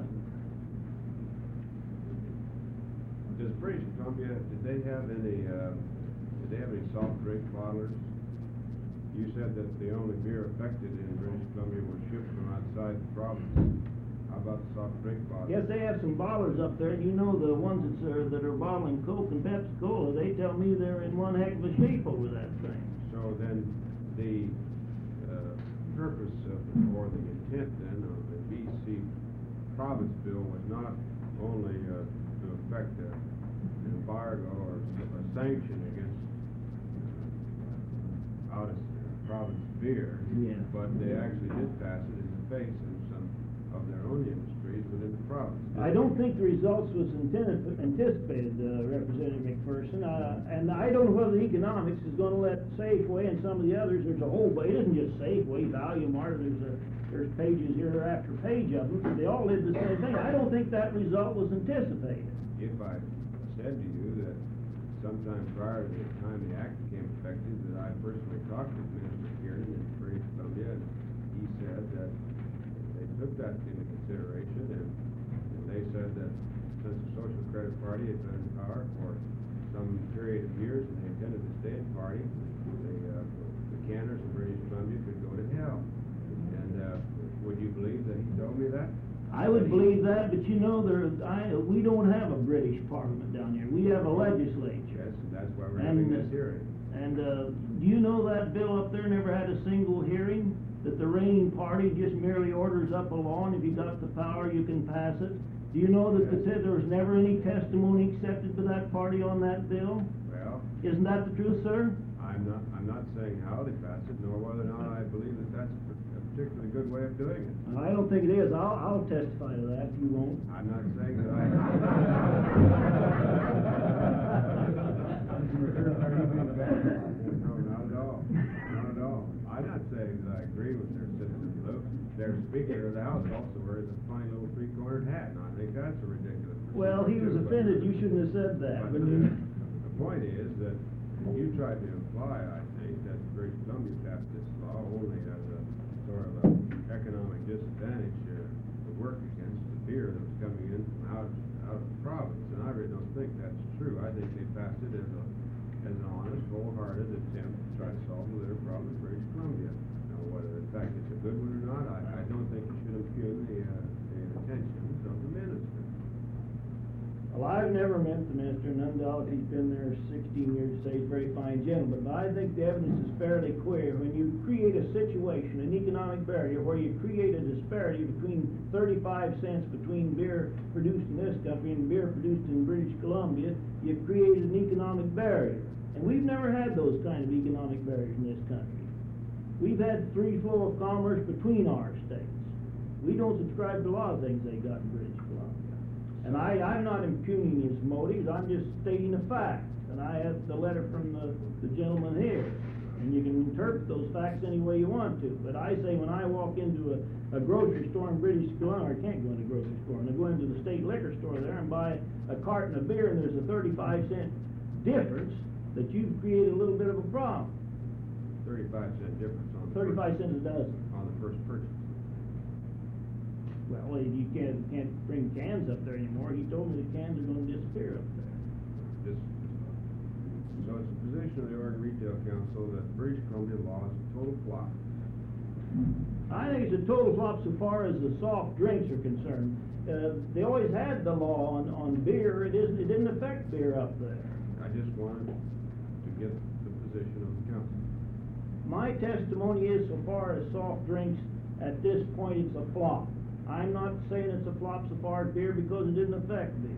Does British Columbia, did they have any, uh, did they have any soft drink bottlers? You said that the only beer affected in British Columbia was shipped from outside the province. How about the soft drink bottlers? Yes, they have some bottlers up there. You know, the ones that are, that are bottling Coke and Pepsi-Cola, they tell me they're in one heck of a shape over that thing. So then, the, uh, purpose of, or the intent then of the B C province bill was not only, uh, to affect a, an embargo or a sanction against uh, out of province beer, Yeah. but they actually did pass it in the face of some of their own industries within the province. I don't think the results was intended, anticipated, uh, Representative McPherson, uh, and I don't know whether economics is gonna let Safeway and some of the others, there's a whole, it isn't just Safeway, Value Mart, there's a, there's pages here after page of them, they all did the same thing. I don't think that result was anticipated. If I said to you that sometime prior to the time the act became effective, that I personally talked to Minister Kieran in British Columbia, and he said that they took that into consideration, and, and they said that since the Social Credit Party had been in power for some period of years, and they intended to stay in party, the, uh, the canners in British Columbia could go to hell. And, uh, would you believe that he told me that? I would believe that, but you know, there, I, we don't have a British Parliament down here, we have a legislature. Yes, and that's why we're And, having uh, this hearing. And, uh, do you know that bill up there never had a single hearing? That the reigning party just merely orders up a law, and if you got the power, you can pass it? Do you know that the, there was never any testimony accepted by that party on that bill? Well, Isn't that the truth, sir? I'm not, I'm not saying how they passed it, nor whether or not I believe that that's a particularly good way of doing it. I don't think it is. I'll, I'll testify to that if you won't. I'm not saying that I... No, not at all, not at all. I'm not saying that I agree with their system, Lou. Their Speaker of the House also wears a fine little three-cornered hat, and I think that's a ridiculous... Well, he was procedure, too, but- offended. You shouldn't have said that. But But the, you, the point is that you tried to imply, I think, that British Columbia passed this law only as a sort of a economic disadvantage uh, to work against the beer that was coming in from out, out of the province, and I really don't think that's true. I think they passed it as a, as an honest, wholehearted attempt to try to solve the litter problem in British Columbia. Now, whether in fact it's a good one or not, I, I don't think you should impugn the, uh, the intentions of the minister. well, I've never met the minister, and undoubtedly he's been there sixteen years, to say he's a very fine gentleman, but I think the evidence is fairly clear. When you create a situation, an economic barrier, where you create a disparity between thirty-five cents between beer produced in this country and beer produced in British Columbia, you've created an economic barrier. And we've never had those kind of economic barriers in this country. We've had free flow of commerce between our states. We don't subscribe to a lot of things they got in British Columbia. And I, I'm not impugning his motives, I'm just stating a fact. And I have the letter from the, the gentleman here. And you can interpret those facts any way you want to, but I say when I walk into a, a grocery store in British Columbia, or I can't go into a grocery store, and I go into the state liquor store there and buy a carton of beer and there's a thirty-five cent difference, that you've created a little bit of a problem. Thirty-five cent difference on the. first- Thirty-five cents a dozen. On the first purchase. Well, you can't, can't bring cans up there anymore. He told me the cans are gonna disappear up there. This, so it's the position of the Oregon Retail Council that British Columbia law is a total flop. I think it's a total flop so far as the soft drinks are concerned. Uh, they always had the law on, on beer. It isn't, it didn't affect beer up there. I just wanted to get the position of the council. My testimony is so far as soft drinks, at this point, it's a flop. I'm not saying it's a flop so far as beer because it didn't affect beer.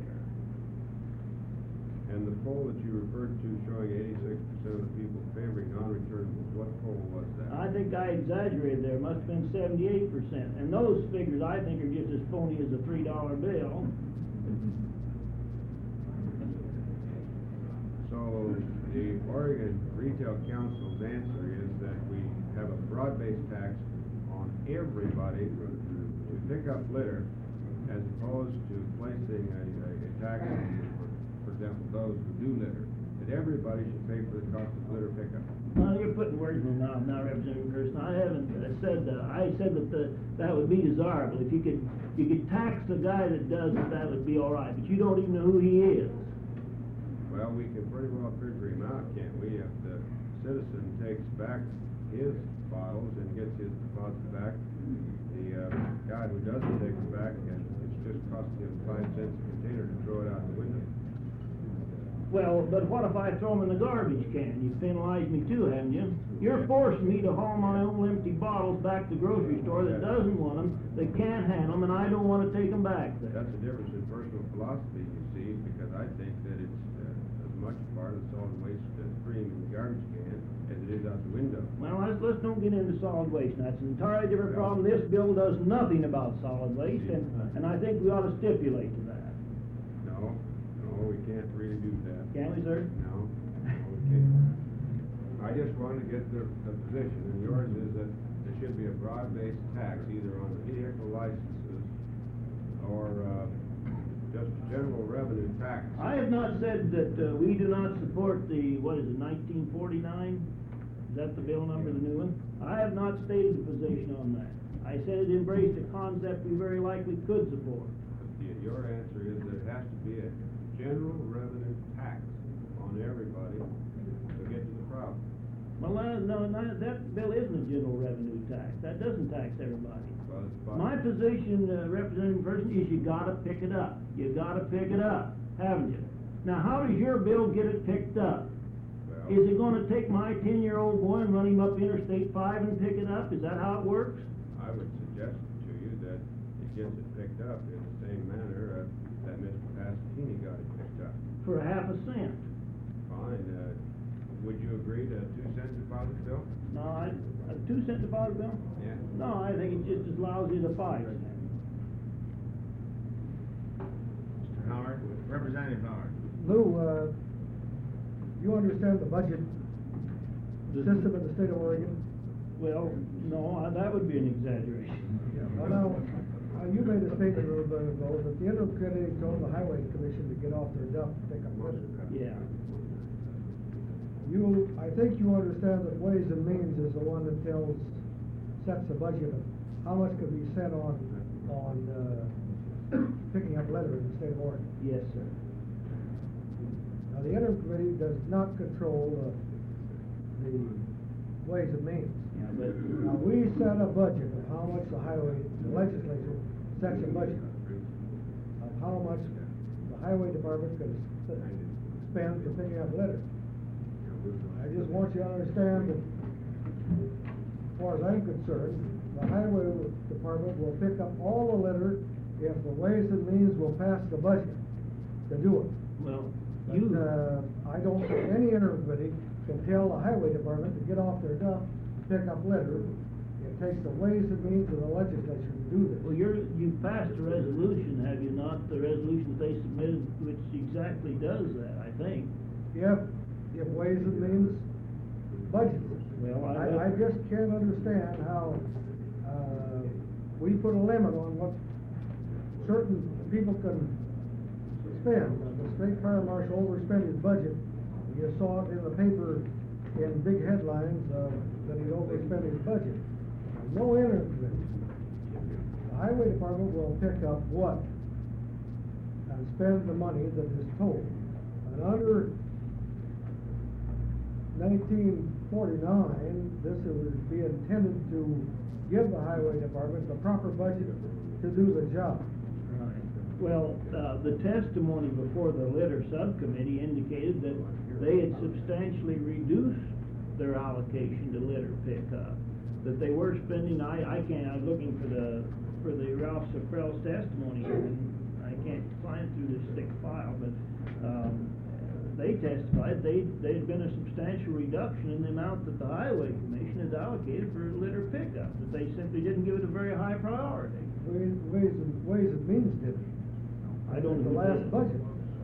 And the poll that you referred to showing eighty-six percent of the people favoring non-returnables, what poll was that? I think I exaggerated there. Must have been seventy-eight percent. And those figures, I think, are just as phony as a three dollar bill. So the Oregon Retail Council's answer is that we have a broad-based tax on everybody to pick up litter, as opposed to placing a, a, a tax on, for, for example, those who do litter, that everybody should pay for the cost of litter pickup. Well, you're putting words in my mouth now, Representative Kirsten. I haven't uh, said that. I said that the, that would be desirable. If you could, you could tax the guy that does it, that would be all right. But you don't even know who he is. Well, we can pretty well figure him out, can't we? If the citizen takes back his bottles and gets his deposit back, the uh, guy who doesn't take it back, and it's just costing him five cents a container to throw it out the window. Well, but what if I throw them in the garbage can? You've penalized me too, haven't you? You're forcing me to haul my own empty bottles back to the grocery store that doesn't want them, that can't handle them, and I don't want to take them back there. That's the difference in personal philosophy, you see, because I think that it's uh, as much part of the solid waste uh, stream in the garbage can as it is out the window. Well, let's, let's don't get into solid waste. Now, it's an entirely different problem. This bill does nothing about solid waste, and, and I think we ought to stipulate to that. No, no, we can't really do that. Can't we, sir? No, no, we can't. I just wanted to get the, the position, and yours is that there should be a broad-based tax either on the vehicle licenses or, uh, just a general revenue tax. I have not said that, uh, we do not support the, what is it, nineteen forty-nine? Is that the bill number, the new one? I have not stated a position on that. I said it embraced a concept we very likely could support. But your answer is that it has to be a general revenue tax on everybody to get to the problem. Well, uh, no, no, that bill isn't a general revenue tax. That doesn't tax everybody. Well, it's about- My position, uh, Representative Person, is you gotta pick it up. You gotta pick it up, haven't you? Now, how does your bill get it picked up? Well, Is it gonna take my ten-year-old boy and run him up Interstate five and pick it up? Is that how it works? I would suggest to you that it gets it picked up in the same manner uh, that Mister Pasquini got it picked up. For a half a cent? Fine, uh, would you agree to a two cent deposit bill? No, I, a two cent deposit bill? Yeah. No, I think it's just as lousy as a five cent. Mister Howard, Representative Howard. Lou, uh, you understand the budget system in the state of Oregon? Well, no, I- that would be an exaggeration. Well, now, uh, you made a statement a little bit ago that the interim committee told the highway commission to get off their dump and pick up litter. Yeah. You, I think you understand that Ways and Means is the one that tells, sets the budget of how much could be spent on, on, uh, picking up litter in the state of Oregon. Yes, sir. Now, the interim committee does not control, uh, the Ways and Means. Yeah, but, Now, we set a budget of how much the highway, the legislature sets a budget of how much the highway department could s- spend for picking up litter. I just want you to understand that, as far as I'm concerned, the highway department will pick up all the litter if the Ways and Means will pass the budget to do it. well, But, you, uh, I don't think any interim committee can tell the highway department to get off their duff, pick up litter. It takes the Ways and Means of the legislature to do this. well, you're, you passed a resolution, have you not? The resolution that they submitted, which exactly does that, I think. If, if Ways and Means budgets it. Well, I- I, I just can't understand how, uh, we put a limit on what certain people can spend. The state fire marshal overspent his budget. You saw it in the paper in big headlines, uh, that he overspent his budget. No interest. The highway department will pick up what? And spend the money that is told. And under nineteen forty-nine, this would be intended to give the highway department the proper budget to do the job. Well, uh, the testimony before the litter subcommittee indicated that they had substantially reduced their allocation to litter pickup. That they were spending, I, I can't, I'm looking for the, for the Ralph Safrell's testimony, and I can't find it through this thick file, but, um, they testified they, there'd been a substantial reduction in the amount that the highway commission has allocated for litter pickup, that they simply didn't give it a very high priority. Ways, Ways and, Ways and Means did it. I don't The know. last budget.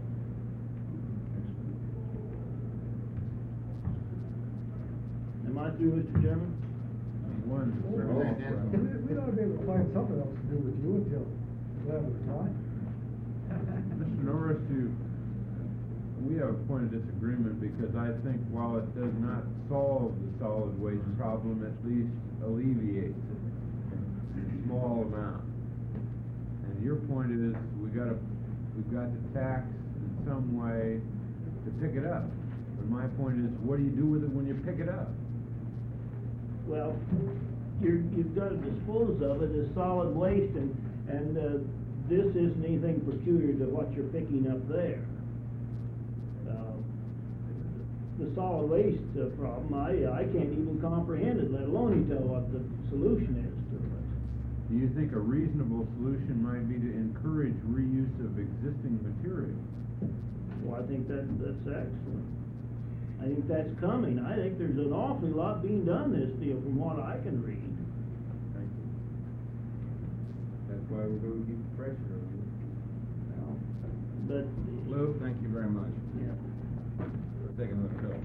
Am I through, Mister Chairman? One, Representative We, Densmore. we ought to be able to find something else to do with you until eleven o'clock. Mister Norris, you, we have a point of disagreement because I think while it does not solve the solid waste problem, at least alleviates it in a small amount. And your point is, we gotta, we've got to tax in some way to pick it up. But my point is, what do you do with it when you pick it up? Well, you're, you've got to dispose of it as solid waste, and, and, uh, this isn't anything peculiar to what you're picking up there. Uh, The solid waste uh, problem, I, I can't even comprehend it, let alone tell what the solution is to it. Do you think a reasonable solution might be to encourage reuse of existing material? Well, I think that, that's excellent. I think that's coming. I think there's an awfully lot being done this deal from what I can read. Thank you. That's why we're gonna keep the pressure on you. But, Lou, thank you very much yeah. for taking the fill.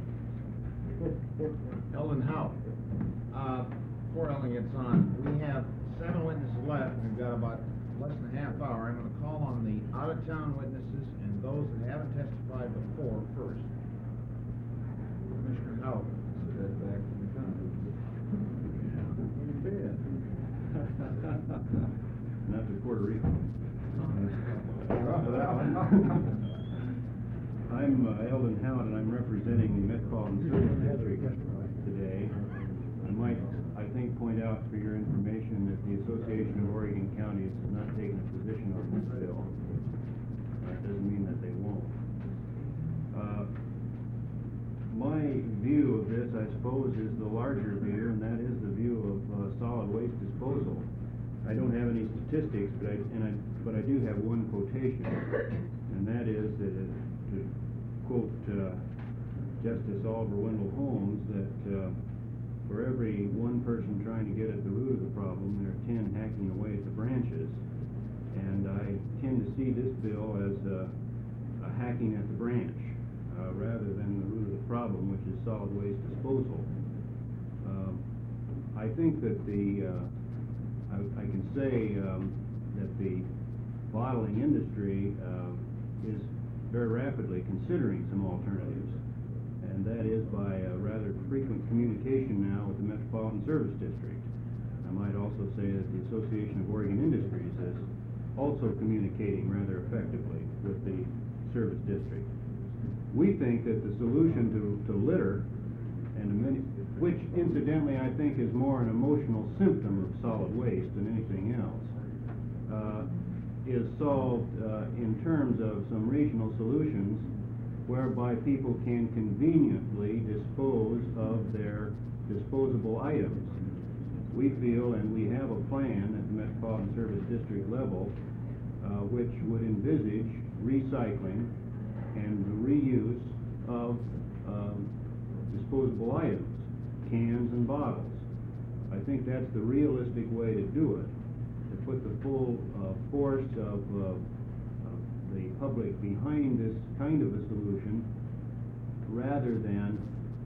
Eldon Howe, uh, before Eldon gets on, we have seven witnesses left, we've got about less than a half hour. I'm gonna call on the out-of-town witnesses and those that haven't testified before first. Commissioner Howe. Sit back in the country. Not to Puerto Rico. I'm uh, Eldon Howard, and I'm representing the Metropolitan Service District today. I might, I think, point out for your information that the Association of Oregon Counties has not taken a position on this bill. That doesn't mean that they won't. Uh, My view of this, I suppose, is the larger view, and that is the view of uh, solid waste disposal. I don't have any statistics, but I, and I, but I do have one quotation, and that is that, it, to quote uh, Justice Oliver Wendell Holmes, that uh, for every one person trying to get at the root of the problem, there are ten hacking away at the branches. And I tend to see this bill as a, a hacking at the branch. Uh, rather than the root of the problem, which is solid waste disposal. Um, I think that the, uh, I, I can say um, that the bottling industry um, is very rapidly considering some alternatives, and that is by a rather frequent communication now with the Metropolitan Service District. I might also say that the Association of Oregon Industries is also communicating rather effectively with the Service District. We think that the solution to, to litter, and many, which incidentally I think is more an emotional symptom of solid waste than anything else, uh, is solved uh, in terms of some regional solutions whereby people can conveniently dispose of their disposable items. We feel, and we have a plan at the Metropolitan Service District level, uh, which would envisage recycling and the reuse of um, disposable items, cans and bottles. I think that's the realistic way to do it, to put the full uh, force of, uh, of the public behind this kind of a solution, rather than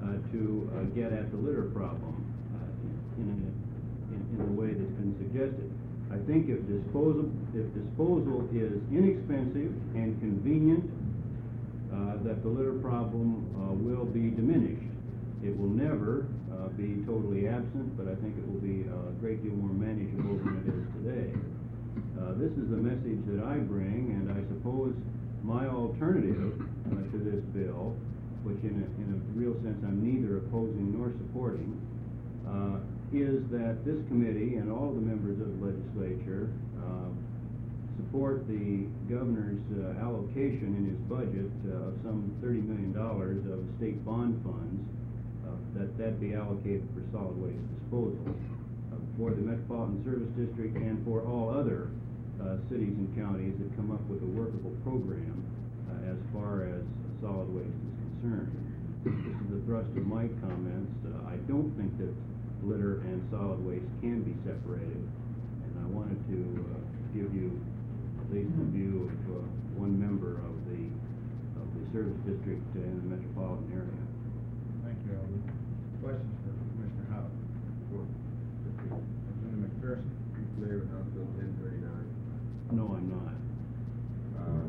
uh, to uh, get at the litter problem uh, in, a, in, in a way that's been suggested. I think if disposal, if disposal is inexpensive and convenient, uh, that the litter problem uh, will be diminished. It will never uh, be totally absent, but I think it will be a great deal more manageable than it is today. Uh, this is the message that I bring, and I suppose my alternative uh, to this bill, which in a, in a real sense I'm neither opposing nor supporting, uh, is that this committee and all the members of the legislature uh, support the governor's uh, allocation in his budget uh, of some thirty million dollars of state bond funds, uh, that that be allocated for solid waste disposal uh, for the Metropolitan Service District and for all other uh, cities and counties that come up with a workable program uh, as far as solid waste is concerned. This is the thrust of my comments. Uh, I don't think that litter and solid waste can be separated, and I wanted to uh, give you at least a view of uh, one member of the of the service district uh, in the metropolitan area. Thank you, Alvin. Questions for Commissioner Howard? Representative McPherson? Are you familiar with House Bill ten thirty-nine? No, I'm not. Uh,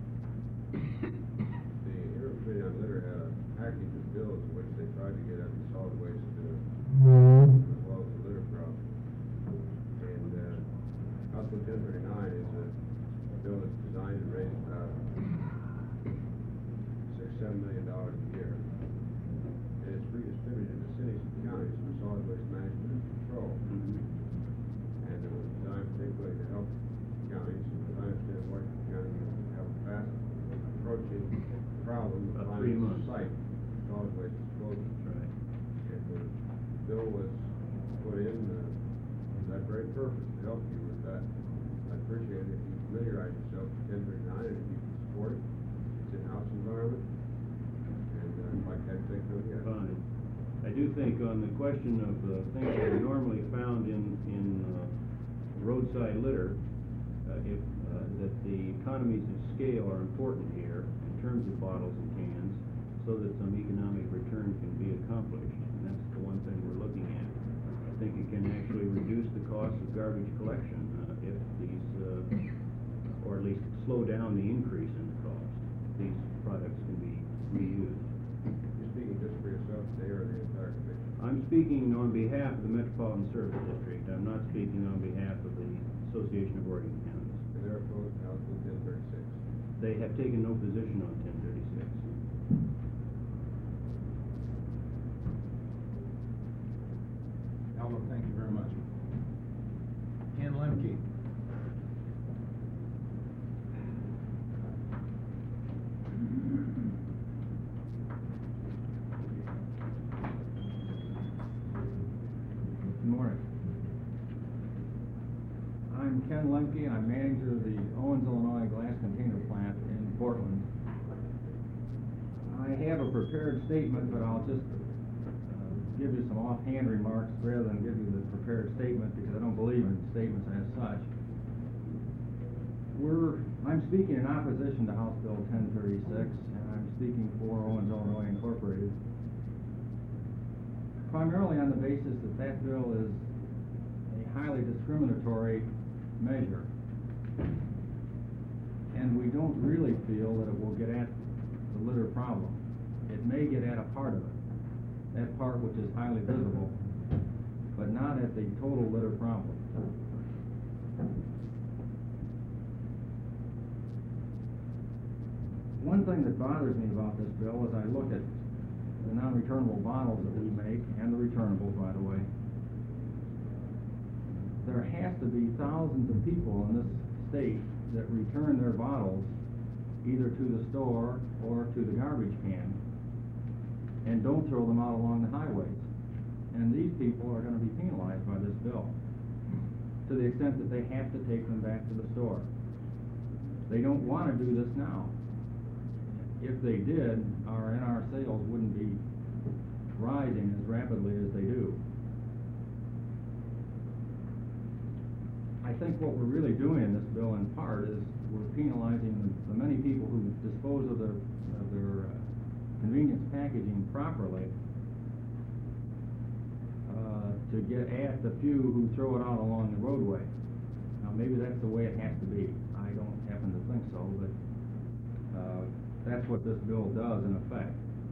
The Intercommittee on Litter had a package of bills in which they tried to get at the solid waste uh, as well as the litter problem. And uh, House Bill ten thirty-nine is a, a bill that's designed to raise about six, seven million dollars a year. And it's redistributed to cities and counties for solid waste management and control. And it was designed particularly to help counties, and as I understand, Washington County have a fast approaching problem of About three finding a months. site for solid waste disposal. That's right. And the bill was put in uh, for that very purpose, to help you with that. I'd appreciate it if you familiarize yourself with ten thirty-nine, and if you can support it. It's in house environment, and uh, I'd like to have it taken up yet. Fine. I do think on the question of uh, things that are normally found in, in uh, roadside litter, uh, if, uh, that the economies of scale are important here in terms of bottles and cans, so that some economic return can be accomplished. And that's the one thing we're looking at. I think it can actually reduce the cost of garbage collection uh, if these, uh, or at least slow down the increase in the cost. These products can be reused. You're speaking just for yourself today, or the entire commission? I'm speaking on behalf of the Metropolitan Service District. I'm not speaking on behalf of the Association of Oregon Counties. And they're opposed to House Bill ten thirty-six. They have taken no position on ten thirty-six. Alvin, thank you very much. Ken Lemke? Good morning. I'm Ken Lemke, and I'm manager of the Owens, Illinois Glass Container Plant in Portland. I have a prepared statement, but I'll just uh, give you some offhand remarks rather than give you the prepared statement, because I don't believe in statements as such. We're, I'm speaking in opposition to House Bill ten thirty-six, and I'm speaking for Owens, Illinois Incorporated, primarily on the basis that that bill is a highly discriminatory measure, and we don't really feel that it will get at the litter problem. It may get at a part of it, that part which is highly visible, but not at the total litter problem. One thing that bothers me about this bill is I look at the non-returnable bottles that we make, and the returnables, by the way. There has to be thousands of people in this state that return their bottles either to the store or to the garbage can and don't throw them out along the highways. And these people are going to be penalized by this bill to the extent that they have to take them back to the store. They don't want to do this now. If they did, our N R sales wouldn't be rising as rapidly as they do. I think what we're really doing in this bill in part is we're penalizing the, the many people who dispose of their, of their uh, convenience packaging properly to get at the few who throw it out along the roadway. Now, maybe that's the way it has to be. I don't happen to think so, but uh, that's what this bill does in effect.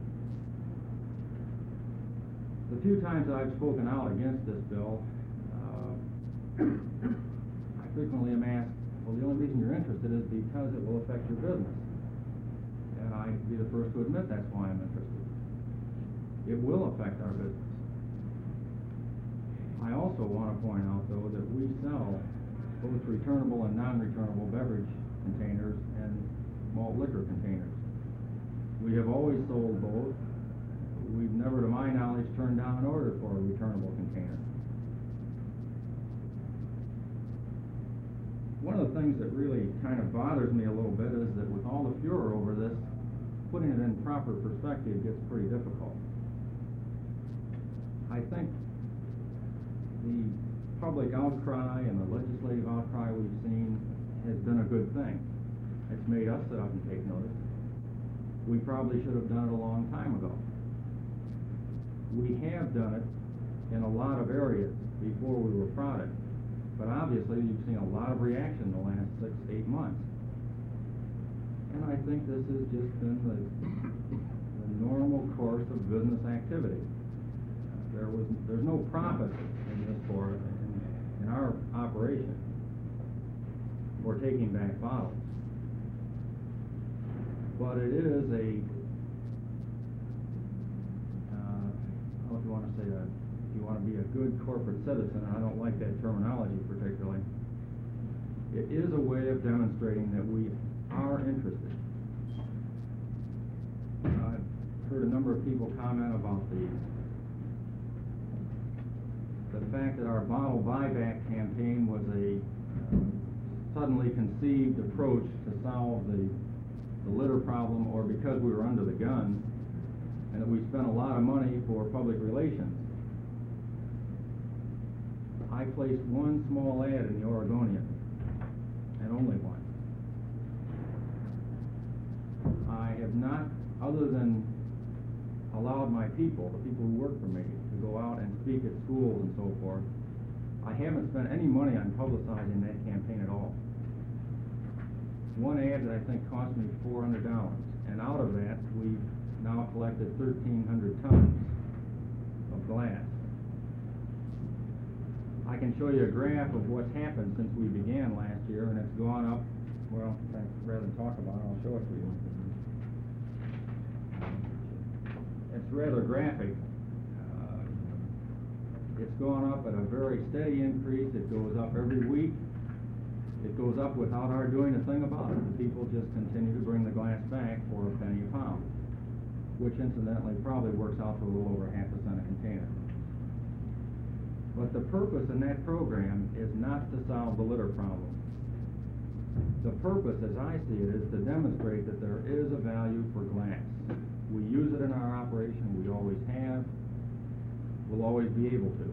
The few times I've spoken out against this bill, uh, I frequently am asked, well, the only reason you're interested is because it will affect your business. And I'd be the first to admit that's why I'm interested. It will affect our business. I also want to point out, though, that we sell both returnable and non-returnable beverage containers and malt liquor containers. We have always sold both. We've never, to my knowledge, turned down an order for a returnable container. One of the things that really kind of bothers me a little bit is that with all the furor over this, putting it in proper perspective gets pretty difficult. I think the public outcry and the legislative outcry we've seen has been a good thing. It's made us sit up and take notice. We probably should have done it a long time ago. We have done it in a lot of areas before we were prodded, but obviously you've seen a lot of reaction in the last six, eight months. And I think this has just been the, the normal course of business activity. There was, there's no profit in this for in, in our operation for taking back bottles. But it is a, uh, I don't know if you want to say that, if you want to be a good corporate citizen, and I don't like that terminology particularly, it is a way of demonstrating that we are interested. Uh, I've heard a number of people comment about the the fact that our bottle buyback campaign was a uh, suddenly conceived approach to solve the, the litter problem, or because we were under the gun, and that we spent a lot of money for public relations. I placed one small ad in the Oregonian, and only one. I have not, other than allowed my people, the people who work for me, to go out and speak at schools and so forth, I haven't spent any money on publicizing that campaign at all. One ad that I think cost me four hundred dollars, and out of that we've now collected thirteen hundred tons of glass. I can show you a graph of what's happened since we began last year, and it's gone up, well, rather than talk about it, I'll show it to you. It's rather graphic. Uh, it's gone up at a very steady increase. It goes up every week. It goes up without our doing a thing about it. The people just continue to bring the glass back for a penny a pound, which incidentally probably works out to a little over half a cent a container. But the purpose in that program is not to solve the litter problem. The purpose, as I see it, is to demonstrate that there is a value for glass. We use it in our operation, we always have, we'll always be able to.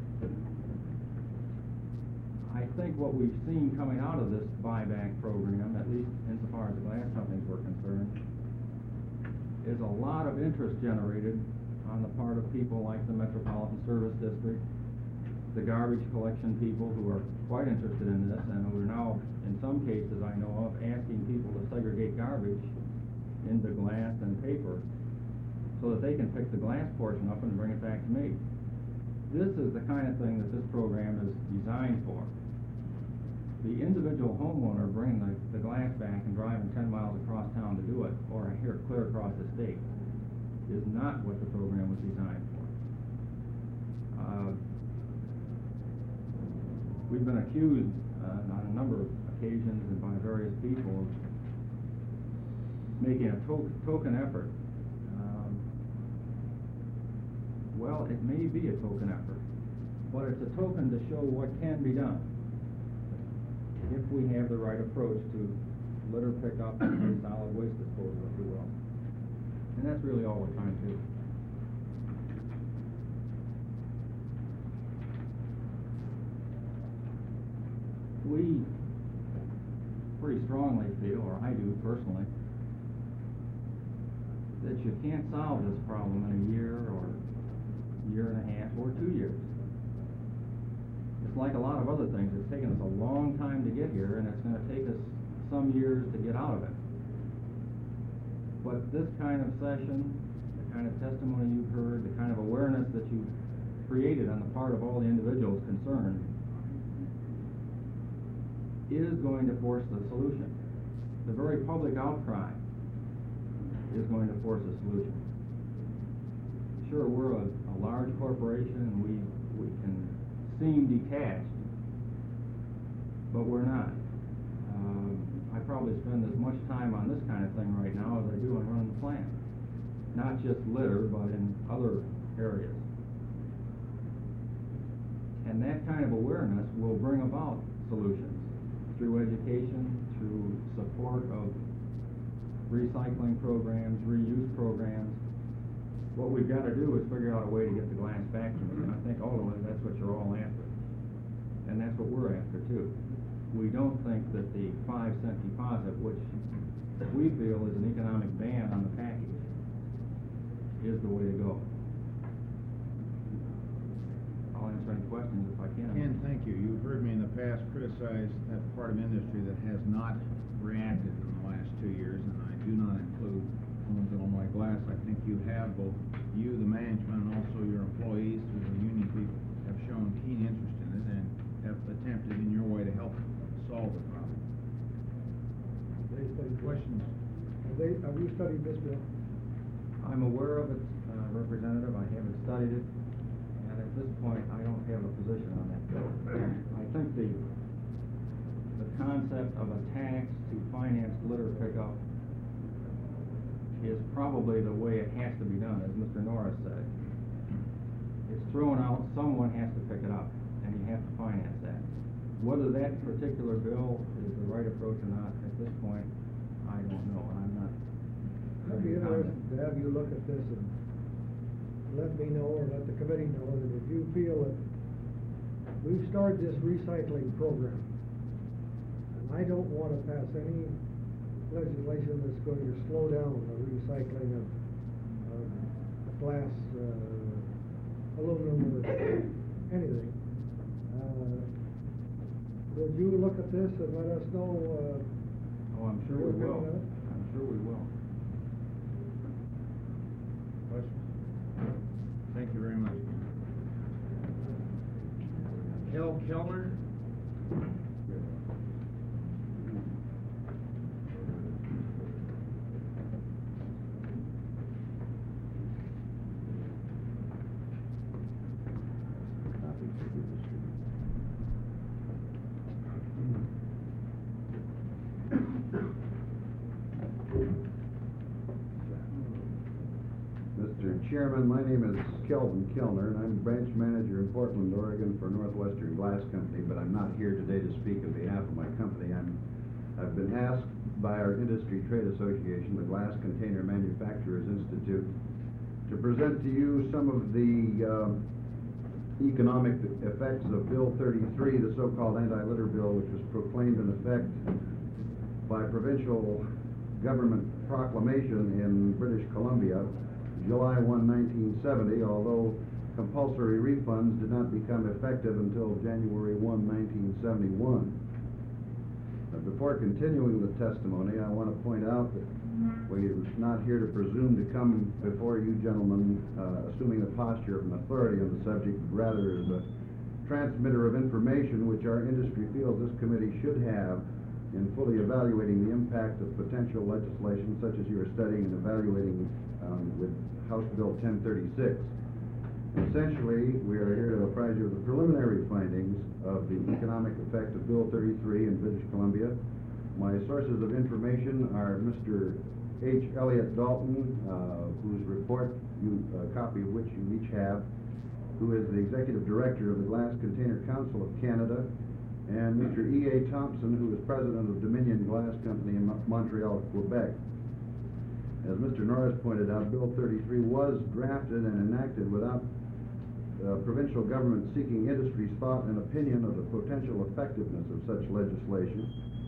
I think what we've seen coming out of this buyback program, at least insofar as the glass companies were concerned, is a lot of interest generated on the part of people like the Metropolitan Service District, the garbage collection people who are quite interested in this, and who are now, in some cases I know of, asking people to segregate garbage into glass and paper so that they can pick the glass portion up and bring it back to me. This is the kind of thing that this program is designed for. The individual homeowner bringing the, the glass back and driving ten miles across town to do it, or here clear across the state, is not what the program was designed for. Uh, we've been accused uh, on a number of occasions and by various people of making a to token effort. Um, well, it may be a token effort, but it's a token to show what can be done if we have the right approach to litter pickup and solid waste disposal, if you will. And that's really all we're trying to do. We pretty strongly feel, or I do personally, that you can't solve this problem in a year or year and a half or two years. like a lot of other things, it's taken us a long time to get here, and it's gonna take us some years to get out of it. But this kind of session, the kind of testimony you've heard, the kind of awareness that you've created on the part of all the individuals concerned, is going to force the solution. The very public outcry is going to force a solution. Sure, we're a, a large corporation and we, we can seem detached, but we're not. Um, I probably spend as much time on this kind of thing right now as I do on running the plant. Not just litter, but in other areas. And that kind of awareness will bring about solutions through education, through support of recycling programs, reuse programs. What we've got to do is figure out a way to get the glass back to them, and I think ultimately that's what you're all after. And that's what we're after too. We don't think that the five cent deposit, which we feel is an economic ban on the package, is the way to go. I'll answer any questions if I can. Ken, thank you. You've heard me in the past criticize that part of industry that has not reacted in the last two years, and I do not include Owens Illinois Glass. I think you have, both you, the management, and also your employees, through the union people, have shown keen interest in it and have attempted in your way to help solve the problem. They studied Questions? Have they, have you studied this bill? I'm aware of it, uh, Representative. I haven't studied it, and at this point, I don't have a position on that bill. I think the the concept of a tax to finance litter pickup is probably the way it has to be done, as Mister Norris said. It's thrown out, someone has to pick it up, and you have to finance that. Whether that particular bill is the right approach or not, at this point, I don't know, and I'm not. I'd be interested to have you look at this and let me know, or let the committee know, that if you feel that we've started this recycling program, and I don't want to pass any legislation that's going to slow down the recycling of, of glass, uh, aluminum, or anything. Uh, would you look at this and let us know? Uh, Oh, I'm sure we your opinion will. on it? I'm sure we will. Questions? Thank you very much. Kel Kellner? Mister Chairman, my name is Kelvin Kellner, and I'm branch manager in Portland, Oregon for Northwestern Glass Company, but I'm not here today to speak on behalf of my company. I'm, I've been asked by our industry trade association, the Glass Container Manufacturers Institute, to present to you some of the um, economic effects of Bill thirty-three, the so-called anti-litter bill, which was proclaimed in effect by provincial government proclamation in British Columbia, July first, nineteen seventy, although compulsory refunds did not become effective until January first, nineteen seventy-one. Uh, before continuing with testimony, I want to point out that we're not here to presume to come before you gentlemen uh, assuming the posture of an authority on the subject, but rather as a transmitter of information which our industry feels this committee should have in fully evaluating the impact of potential legislation such as you are studying and evaluating um, with House Bill ten thirty-six. Essentially, we are here to apprise you of the preliminary findings of the economic effect of Bill thirty-three in British Columbia. My sources of information are Mister H. Elliott Dalton, uh, whose report, you, a copy of which you each have, who is the Executive Director of the Glass Container Council of Canada, and Mister E A Thompson, who is President of Dominion Glass Company in Montreal, Quebec. As Mister Norris pointed out, Bill thirty-three was drafted and enacted without uh, provincial government seeking industry's thought and opinion of the potential effectiveness of such legislation,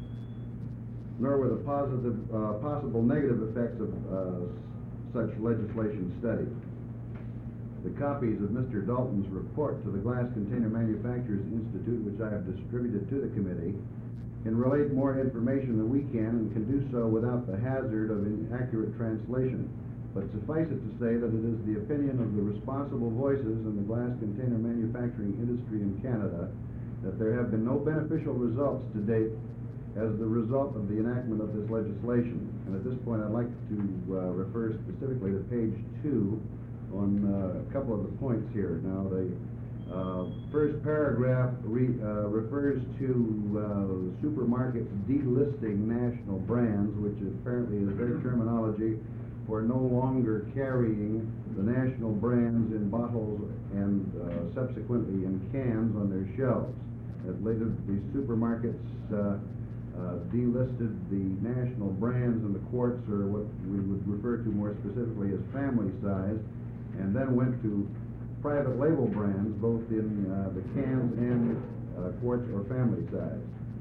nor were the positive, uh, possible negative effects of uh, such legislation studied. the copies of Mister Dalton's report to the Glass Container Manufacturers Institute, which I have distributed to the committee, can relate more information than we can and can do so without the hazard of inaccurate translation. But suffice it to say that it is the opinion of the responsible voices in the glass container manufacturing industry in Canada that there have been no beneficial results to date as the result of the enactment of this legislation. And at this point, I'd like to uh, refer specifically to page two on uh, a couple of the points here. Now, the uh, first paragraph re, uh, refers to uh, supermarkets delisting national brands, which apparently is their terminology for no longer carrying the national brands in bottles and uh, subsequently in cans on their shelves. That later, the supermarkets uh, uh, delisted the national brands in the quarts, or what we would refer to more specifically as family size, and then went to private label brands, both in uh, the cans and uh, quarts or family size.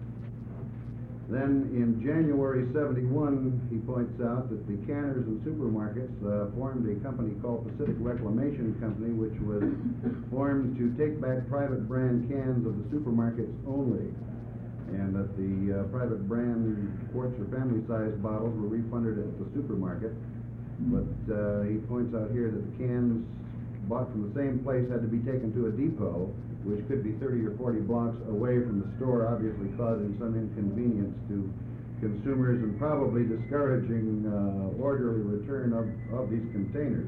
Then in January seventy-one, he points out that the canners and supermarkets uh, formed a company called Pacific Reclamation Company, which was formed to take back private brand cans of the supermarkets only, and that the uh, private brand quarts or family size bottles were refunded at the supermarket. But uh, he points out here that the cans bought from the same place had to be taken to a depot, which could be thirty or forty blocks away from the store, obviously causing some inconvenience to consumers and probably discouraging uh, orderly return of, of these containers.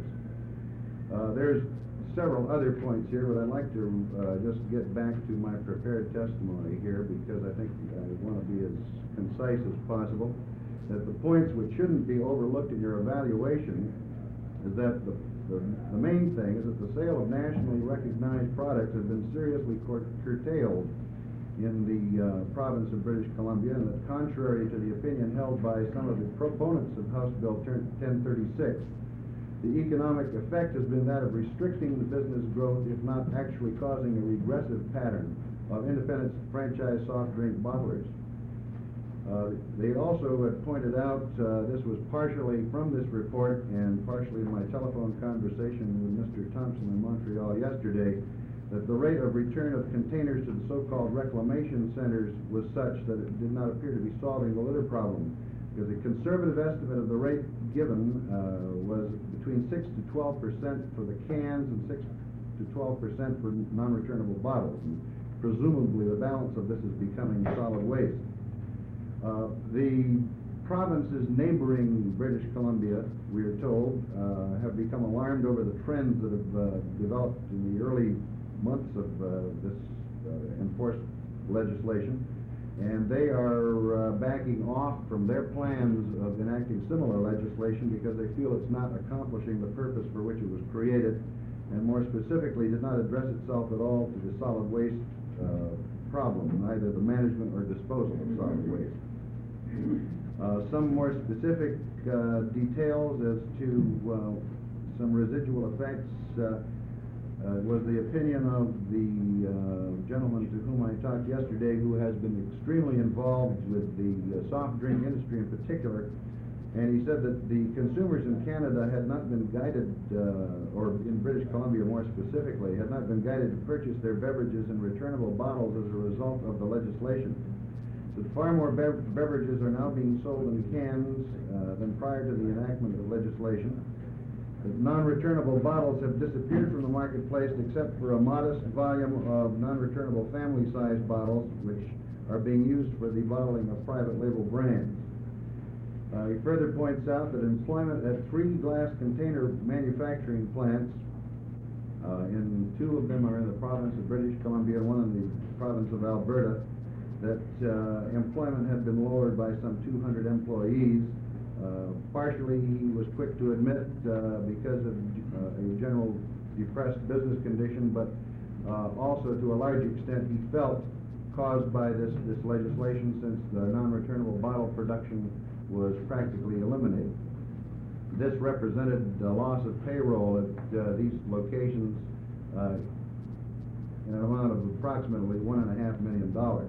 Uh, there's several other points here, but I'd like to uh, just get back to my prepared testimony here, because I think I want to be as concise as possible. That the points which shouldn't be overlooked in your evaluation is that the The, the main thing is that the sale of nationally recognized products has been seriously cur- curtailed in the uh, province of British Columbia, and that contrary to the opinion held by some of the proponents of House Bill ten thirty-six, the economic effect has been that of restricting the business growth, if not actually causing a regressive pattern of independent franchise soft drink bottlers. Uh, they also had pointed out, uh, this was partially from this report and partially in my telephone conversation with Mister Thompson in Montreal yesterday, that the rate of return of containers to the so-called reclamation centers was such that it did not appear to be solving the litter problem, because a conservative estimate of the rate given uh, was between six to twelve percent for the cans and six to twelve percent for non-returnable bottles. And presumably the balance of this is becoming solid waste. Uh, the provinces neighboring British Columbia, we are told, uh, have become alarmed over the trends that have uh, developed in the early months of uh, this uh, enforced legislation, and they are uh, backing off from their plans of enacting similar legislation because they feel it's not accomplishing the purpose for which it was created, and more specifically did not address itself at all to the solid waste uh, problem, either the management or disposal of solid waste. Uh, some more specific uh, details as to uh, some residual effects uh, uh, was the opinion of the uh, gentleman to whom I talked yesterday, who has been extremely involved with the uh, soft drink industry in particular, and he said that the consumers in Canada had not been guided, uh, or in British Columbia more specifically, had not been guided to purchase their beverages in returnable bottles as a result of the legislation. That far more bev- beverages are now being sold in cans uh, than prior to the enactment of legislation. That non-returnable bottles have disappeared from the marketplace except for a modest volume of non-returnable family-sized bottles, which are being used for the bottling of private label brands. Uh, he further points out that employment at three glass container manufacturing plants, uh, in two of them are in the province of British Columbia, one in the province of Alberta, that uh, employment had been lowered by some two hundred employees. Uh, partially, he was quick to admit uh, because of uh, a general depressed business condition, but uh, also to a large extent he felt caused by this, this legislation, since the non-returnable bottle production was practically eliminated. This represented a loss of payroll at uh, these locations uh, in an amount of approximately one and a half million dollars.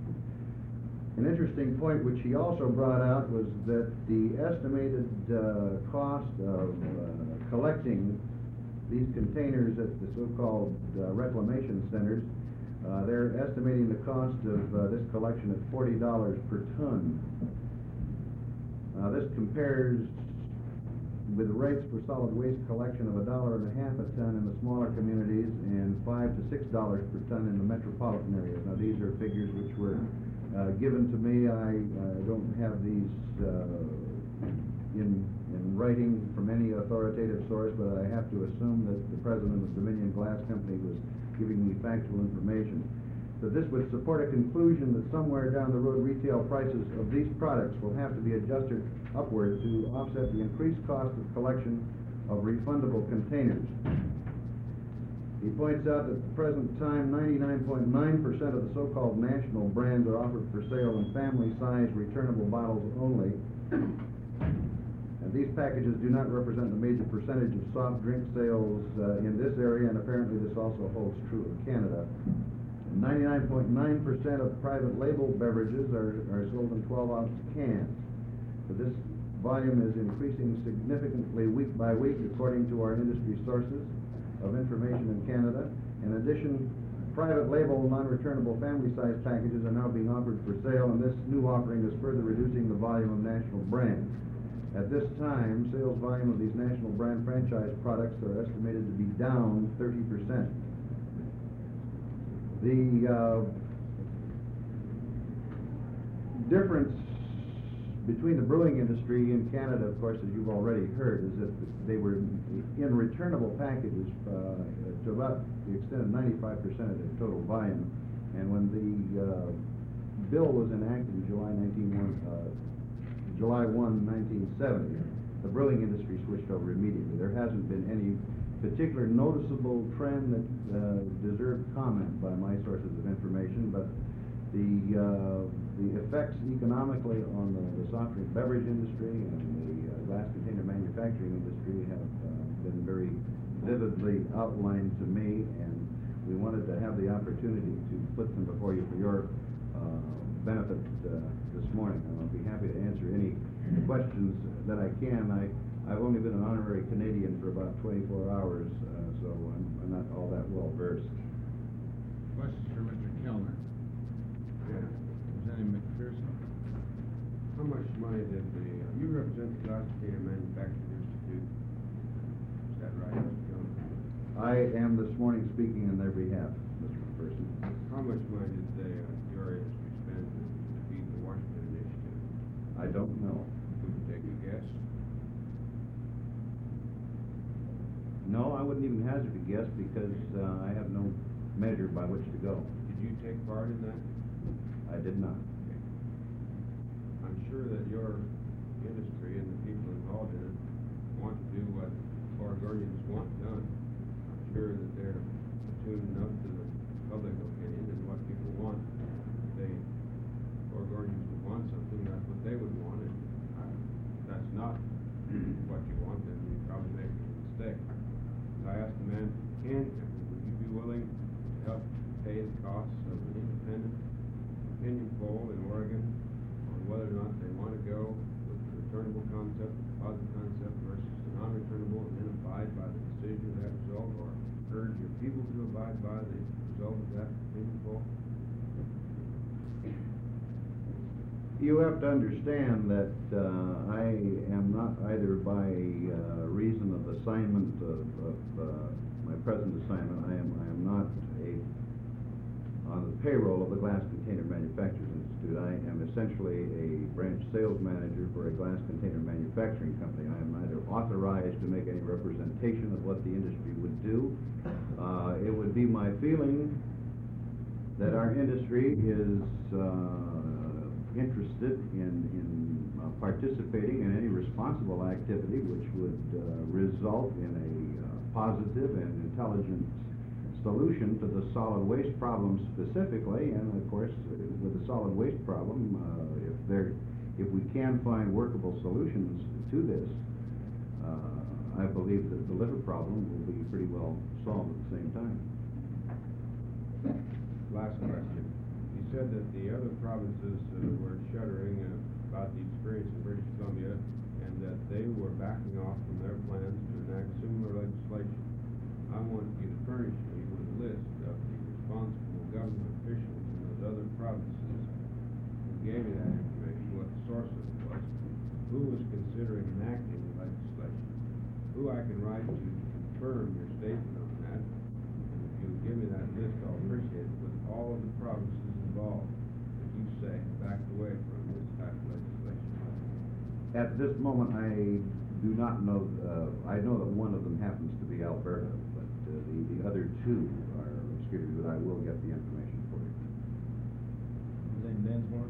An interesting point which he also brought out was that the estimated uh, cost of uh, collecting these containers at the so-called uh, reclamation centers, uh, they're estimating the cost of uh, this collection at forty dollars per ton. Uh, this compares with rates for solid waste collection of a dollar and a half a ton in the smaller communities and five to six dollars per ton in the metropolitan areas. Now, these are figures which were uh, given to me. I uh, don't have these uh, in in writing from any authoritative source, but I have to assume that the president of Dominion Glass Company was giving me factual information. That this would support a conclusion that somewhere down the road retail prices of these products will have to be adjusted upward to offset the increased cost of collection of refundable containers. He points out that at the present time, ninety-nine point nine percent of the so-called national brands are offered for sale in family-sized returnable bottles only. And these packages do not represent the major percentage of soft drink sales uh, in this area, and apparently this also holds true of Canada. ninety-nine point nine percent of private label beverages are, are sold in twelve ounce cans. But this volume is increasing significantly week by week according to our industry sources of information in Canada. In addition, private label non-returnable family-sized packages are now being offered for sale, and this new offering is further reducing the volume of national brands. At this time, sales volume of these national brand franchise products are estimated to be down thirty percent. The uh, difference between the brewing industry in Canada, of course, as you've already heard, is that they were in returnable packages uh, to about the extent of ninety-five percent of their total volume. And when the uh, bill was enacted in July nineteen one, uh, July first, nineteen seventy, the brewing industry switched over immediately. There hasn't been any particular noticeable trend that uh, deserved comment by my sources of information, but the uh, the effects economically on the, the soft drink beverage industry and the uh, glass container manufacturing industry have uh, been very vividly outlined to me, and we wanted to have the opportunity to put them before you for your uh, benefit uh, this morning. And I'll be happy to answer any questions that I can. I I've only been an honorary Canadian for about twenty-four hours, uh, so I'm, I'm not all that well versed. Questions for Mister Kellner? Yeah. Representative McPherson? How much money did the, uh, you represent the Glass Container Manufacturing Institute? Is that right, Mister Kellner? I am this morning speaking on their behalf, Mister McPherson. How much money did they, uh, your industry spend to defeat the Washington Initiative? I don't know. Would you take a guess? No, I wouldn't even hazard a guess because uh, I have no measure by which to go. Did you take part in that? I did not. Okay. I'm sure that your industry and the people involved in it want to do what Oregonians want done. I'm sure that they're attuned enough to the public opinion and what people want. If they, Oregonians would want something, that's what they would want, and uh, if that's not what you want, then you probably make a mistake. I asked the man from Can Company, would you be willing to help pay the costs of an independent opinion poll in Oregon on whether or not they want to go with the returnable concept, the deposit concept versus the non-returnable, and then abide by the decision of that result, or urge your people to abide by the result of that opinion poll? You have to understand that uh, I am not either by uh, reason of assignment of, of uh, my present assignment, I am I am not a on the payroll of the Glass Container Manufacturers Institute. I am essentially a branch sales manager for a glass container manufacturing company. I am neither authorized to make any representation of what the industry would do. Uh, it would be my feeling that our industry is uh, interested in, in uh, participating in any responsible activity which would uh, result in a uh, positive and intelligent solution to the solid waste problem specifically, and of course uh, with the solid waste problem, uh, if there, if we can find workable solutions to this, uh, I believe that the liver problem will be pretty well solved at the same time. Last question. You said that the other provinces uh, were shuddering uh, about the experience in British Columbia, and that they were backing off from their plans to enact similar legislation. offices, who gave me that information, what the source of it was, who was considering enacting the legislation, who I can write to to confirm your statement on that. And if you give me that list, I'll appreciate it, with all of the provinces involved that you say backed away from this type of legislation. At this moment, I do not know, uh, I know that one of them happens to be Alberta, but uh, the, the other two are obscure, but I will get the information for you. Is that Densmore?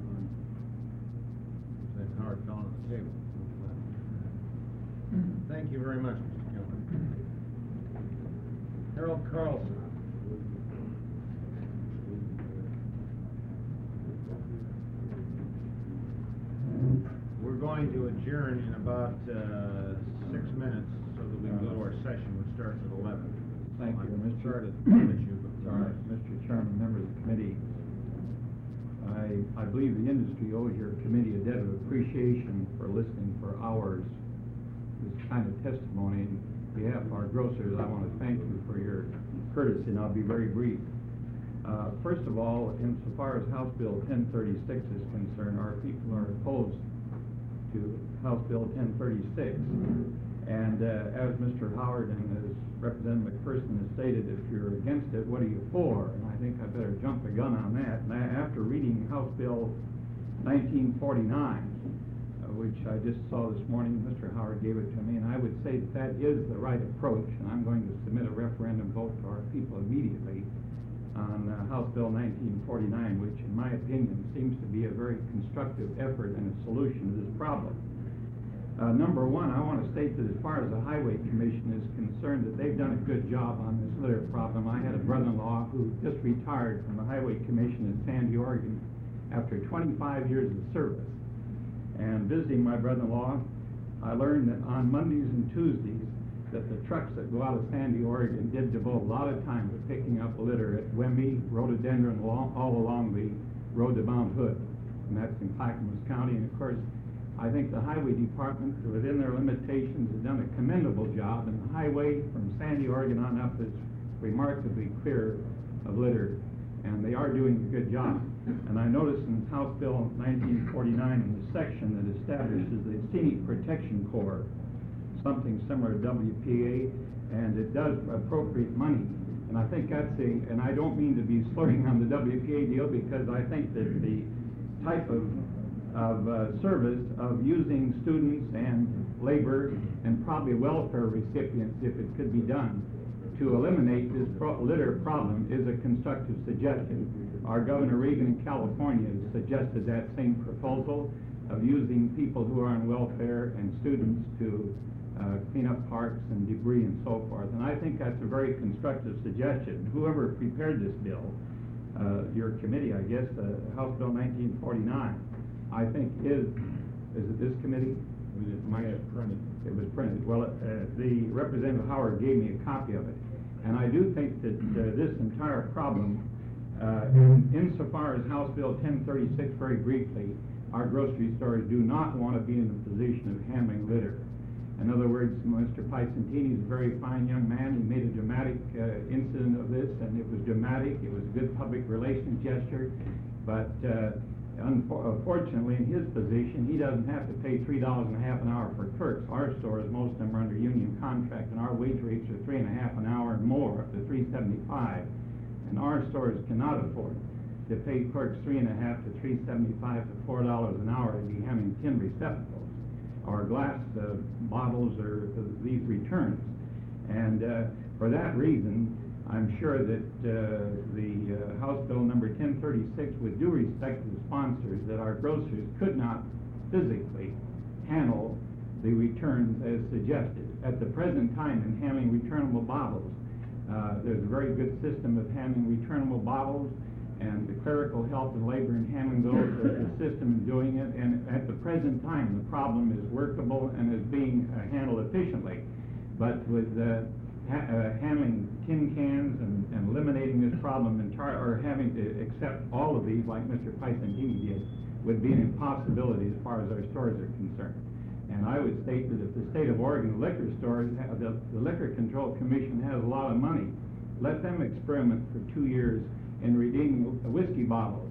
Is that Howard calling on the table? Thank you very much, Mister Kilmer. Harold Carlson. We're going to adjourn in about uh, six minutes so that we can go to our session, which starts at eleven. Thank you, I'm Mister sorry to limit you, but. All right, Mister Chairman, members of the committee, I, I believe the industry owes your committee a debt of appreciation for listening for hours. This kind of testimony. On behalf of our grocers, I want to thank you for your courtesy, and I'll be very brief. Uh, first of all, insofar as House Bill ten thirty-six is concerned, our people are opposed to House Bill ten thirty-six. And uh, as Mister Howard and as Representative McPherson has stated, if you're against it, what are you for? And I think I better jump the gun on that. And I, after reading House Bill nineteen forty-nine, uh, which I just saw this morning, Mister Howard gave it to me, and I would say that that is the right approach, and I'm going to submit a referendum vote to our people immediately on uh, House Bill nineteen forty-nine, which in my opinion seems to be a very constructive effort and a solution to this problem. Uh, number one, I want to state that as far as the Highway Commission is concerned, that they've done a good job on this litter problem. I had a brother-in-law who just retired from the Highway Commission in Sandy, Oregon, after twenty-five years of service. And visiting my brother-in-law, I learned that on Mondays and Tuesdays, that the trucks that go out of Sandy, Oregon, did devote a lot of time to picking up litter at Wemby, Rhododendron, along, all along the road to Mount Hood, and that's in Clackamas County. And of course, I think the Highway Department, within their limitations, has done a commendable job, and the highway from Sandy, Oregon on up is remarkably clear of litter, and they are doing a good job. And I noticed in House Bill nineteen forty-nine, in the section that establishes the Scenic Protection Corps, something similar to W P A, and it does appropriate money. And I think that's a, and I don't mean to be slurring on the W P A deal, because I think that the type of of uh, service of using students and labor and probably welfare recipients, if it could be done, to eliminate this pro litter problem is a constructive suggestion. Our Governor Reagan in California has suggested that same proposal of using people who are on welfare and students to uh, clean up parks and debris and so forth. And I think that's a very constructive suggestion. Whoever prepared this bill, uh, your committee, I guess, uh, House Bill nineteen forty-nine, I think is, is it this committee? It was printed. It was printed. Well, uh, the Representative Howard gave me a copy of it. And I do think that uh, this entire problem, uh, in, insofar as House Bill ten thirty-six, very briefly, our grocery stores do not want to be in the position of handling litter. In other words, Mister Picentini is a very fine young man. He made a dramatic uh, incident of this, and it was dramatic. It was a good public relations gesture. But uh, unfortunately, in his position, he doesn't have to pay three dollars and a half an hour for clerks. Our stores, most of them are under union contract, and our wage rates are three and a half an hour and more, up to three seventy-five. And our stores cannot afford to pay clerks three and a half to three seventy-five to four dollars an hour to be handling tin receptacles or glass uh, bottles or uh, these returns. And uh, for that reason, I'm sure that uh, the uh, House Bill number ten thirty-six, with due respect to the sponsors, that our grocers could not physically handle the returns as suggested. At the present time, in handling returnable bottles, uh, there's a very good system of handling returnable bottles, and the clerical help and labor in handling those, there's a system in doing it, and at the present time, the problem is workable and is being uh, handled efficiently. But with uh, Ha uh, handling tin cans and, and eliminating this problem entire, or having to accept all of these like Mister Picentini did, would be an impossibility as far as our stores are concerned. And I would state that if the state of Oregon liquor stores, have, the, the Liquor Control Commission has a lot of money, let them experiment for two years in redeeming whiskey bottles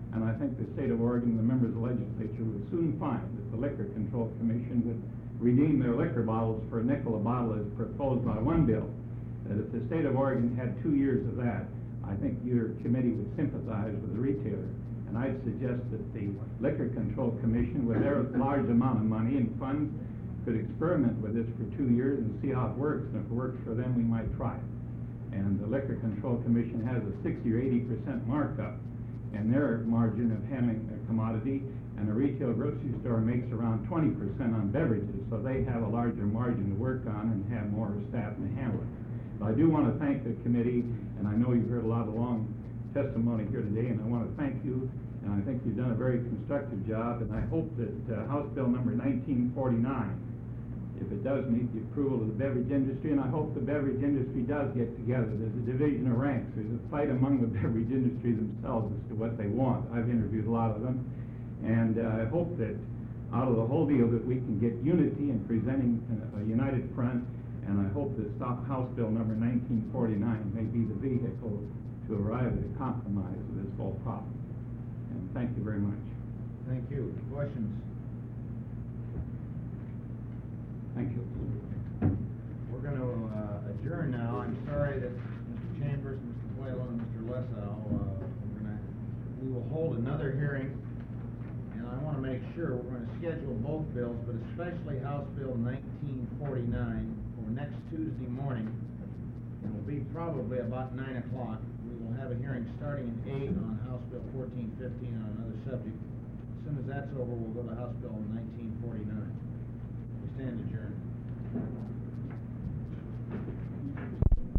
And I think the state of Oregon, the members of the legislature would soon find that the Liquor Control Commission would redeem their liquor bottles for a nickel a bottle as proposed by one bill. That if the state of Oregon had two years of that, I think your committee would sympathize with the retailer. And I'd suggest that the Liquor Control Commission, with their large amount of money and funds, could experiment with this for two years and see how it works. And if it works for them, we might try it. And the Liquor Control Commission has a sixty or eighty percent markup in their margin of handling a commodity, and a retail grocery store makes around twenty percent on beverages, so they have a larger margin to work on and have more staff to handle it. But I do want to thank the committee, and I know you've heard a lot of long testimony here today, and I want to thank you, and I think you've done a very constructive job, and I hope that uh, House Bill number nineteen forty-nine, if it does meet the approval of the beverage industry, and I hope the beverage industry does get together. There's a division of ranks. There's a fight among the beverage industry themselves as to what they want. I've interviewed a lot of them, and uh, I hope that out of the whole deal that we can get unity in presenting a, a united front, and I hope that House Bill number nineteen forty-nine may be the vehicle to arrive at a compromise of this whole problem. And thank you very much. Thank you. Questions? Thank you. We're going to uh, adjourn now. I'm sorry that Mister Chambers, Mister Whalen, and Mister Lesau, uh, we're going to, we will hold another hearing, and I want to make sure we're going to schedule both bills, but especially House Bill nineteen forty-nine for next Tuesday morning. It will be probably about nine o'clock. We will have a hearing starting at eight on House Bill fourteen fifteen on another subject. As soon as that's over, we'll go to House Bill nineteen forty-nine. We stand adjourned.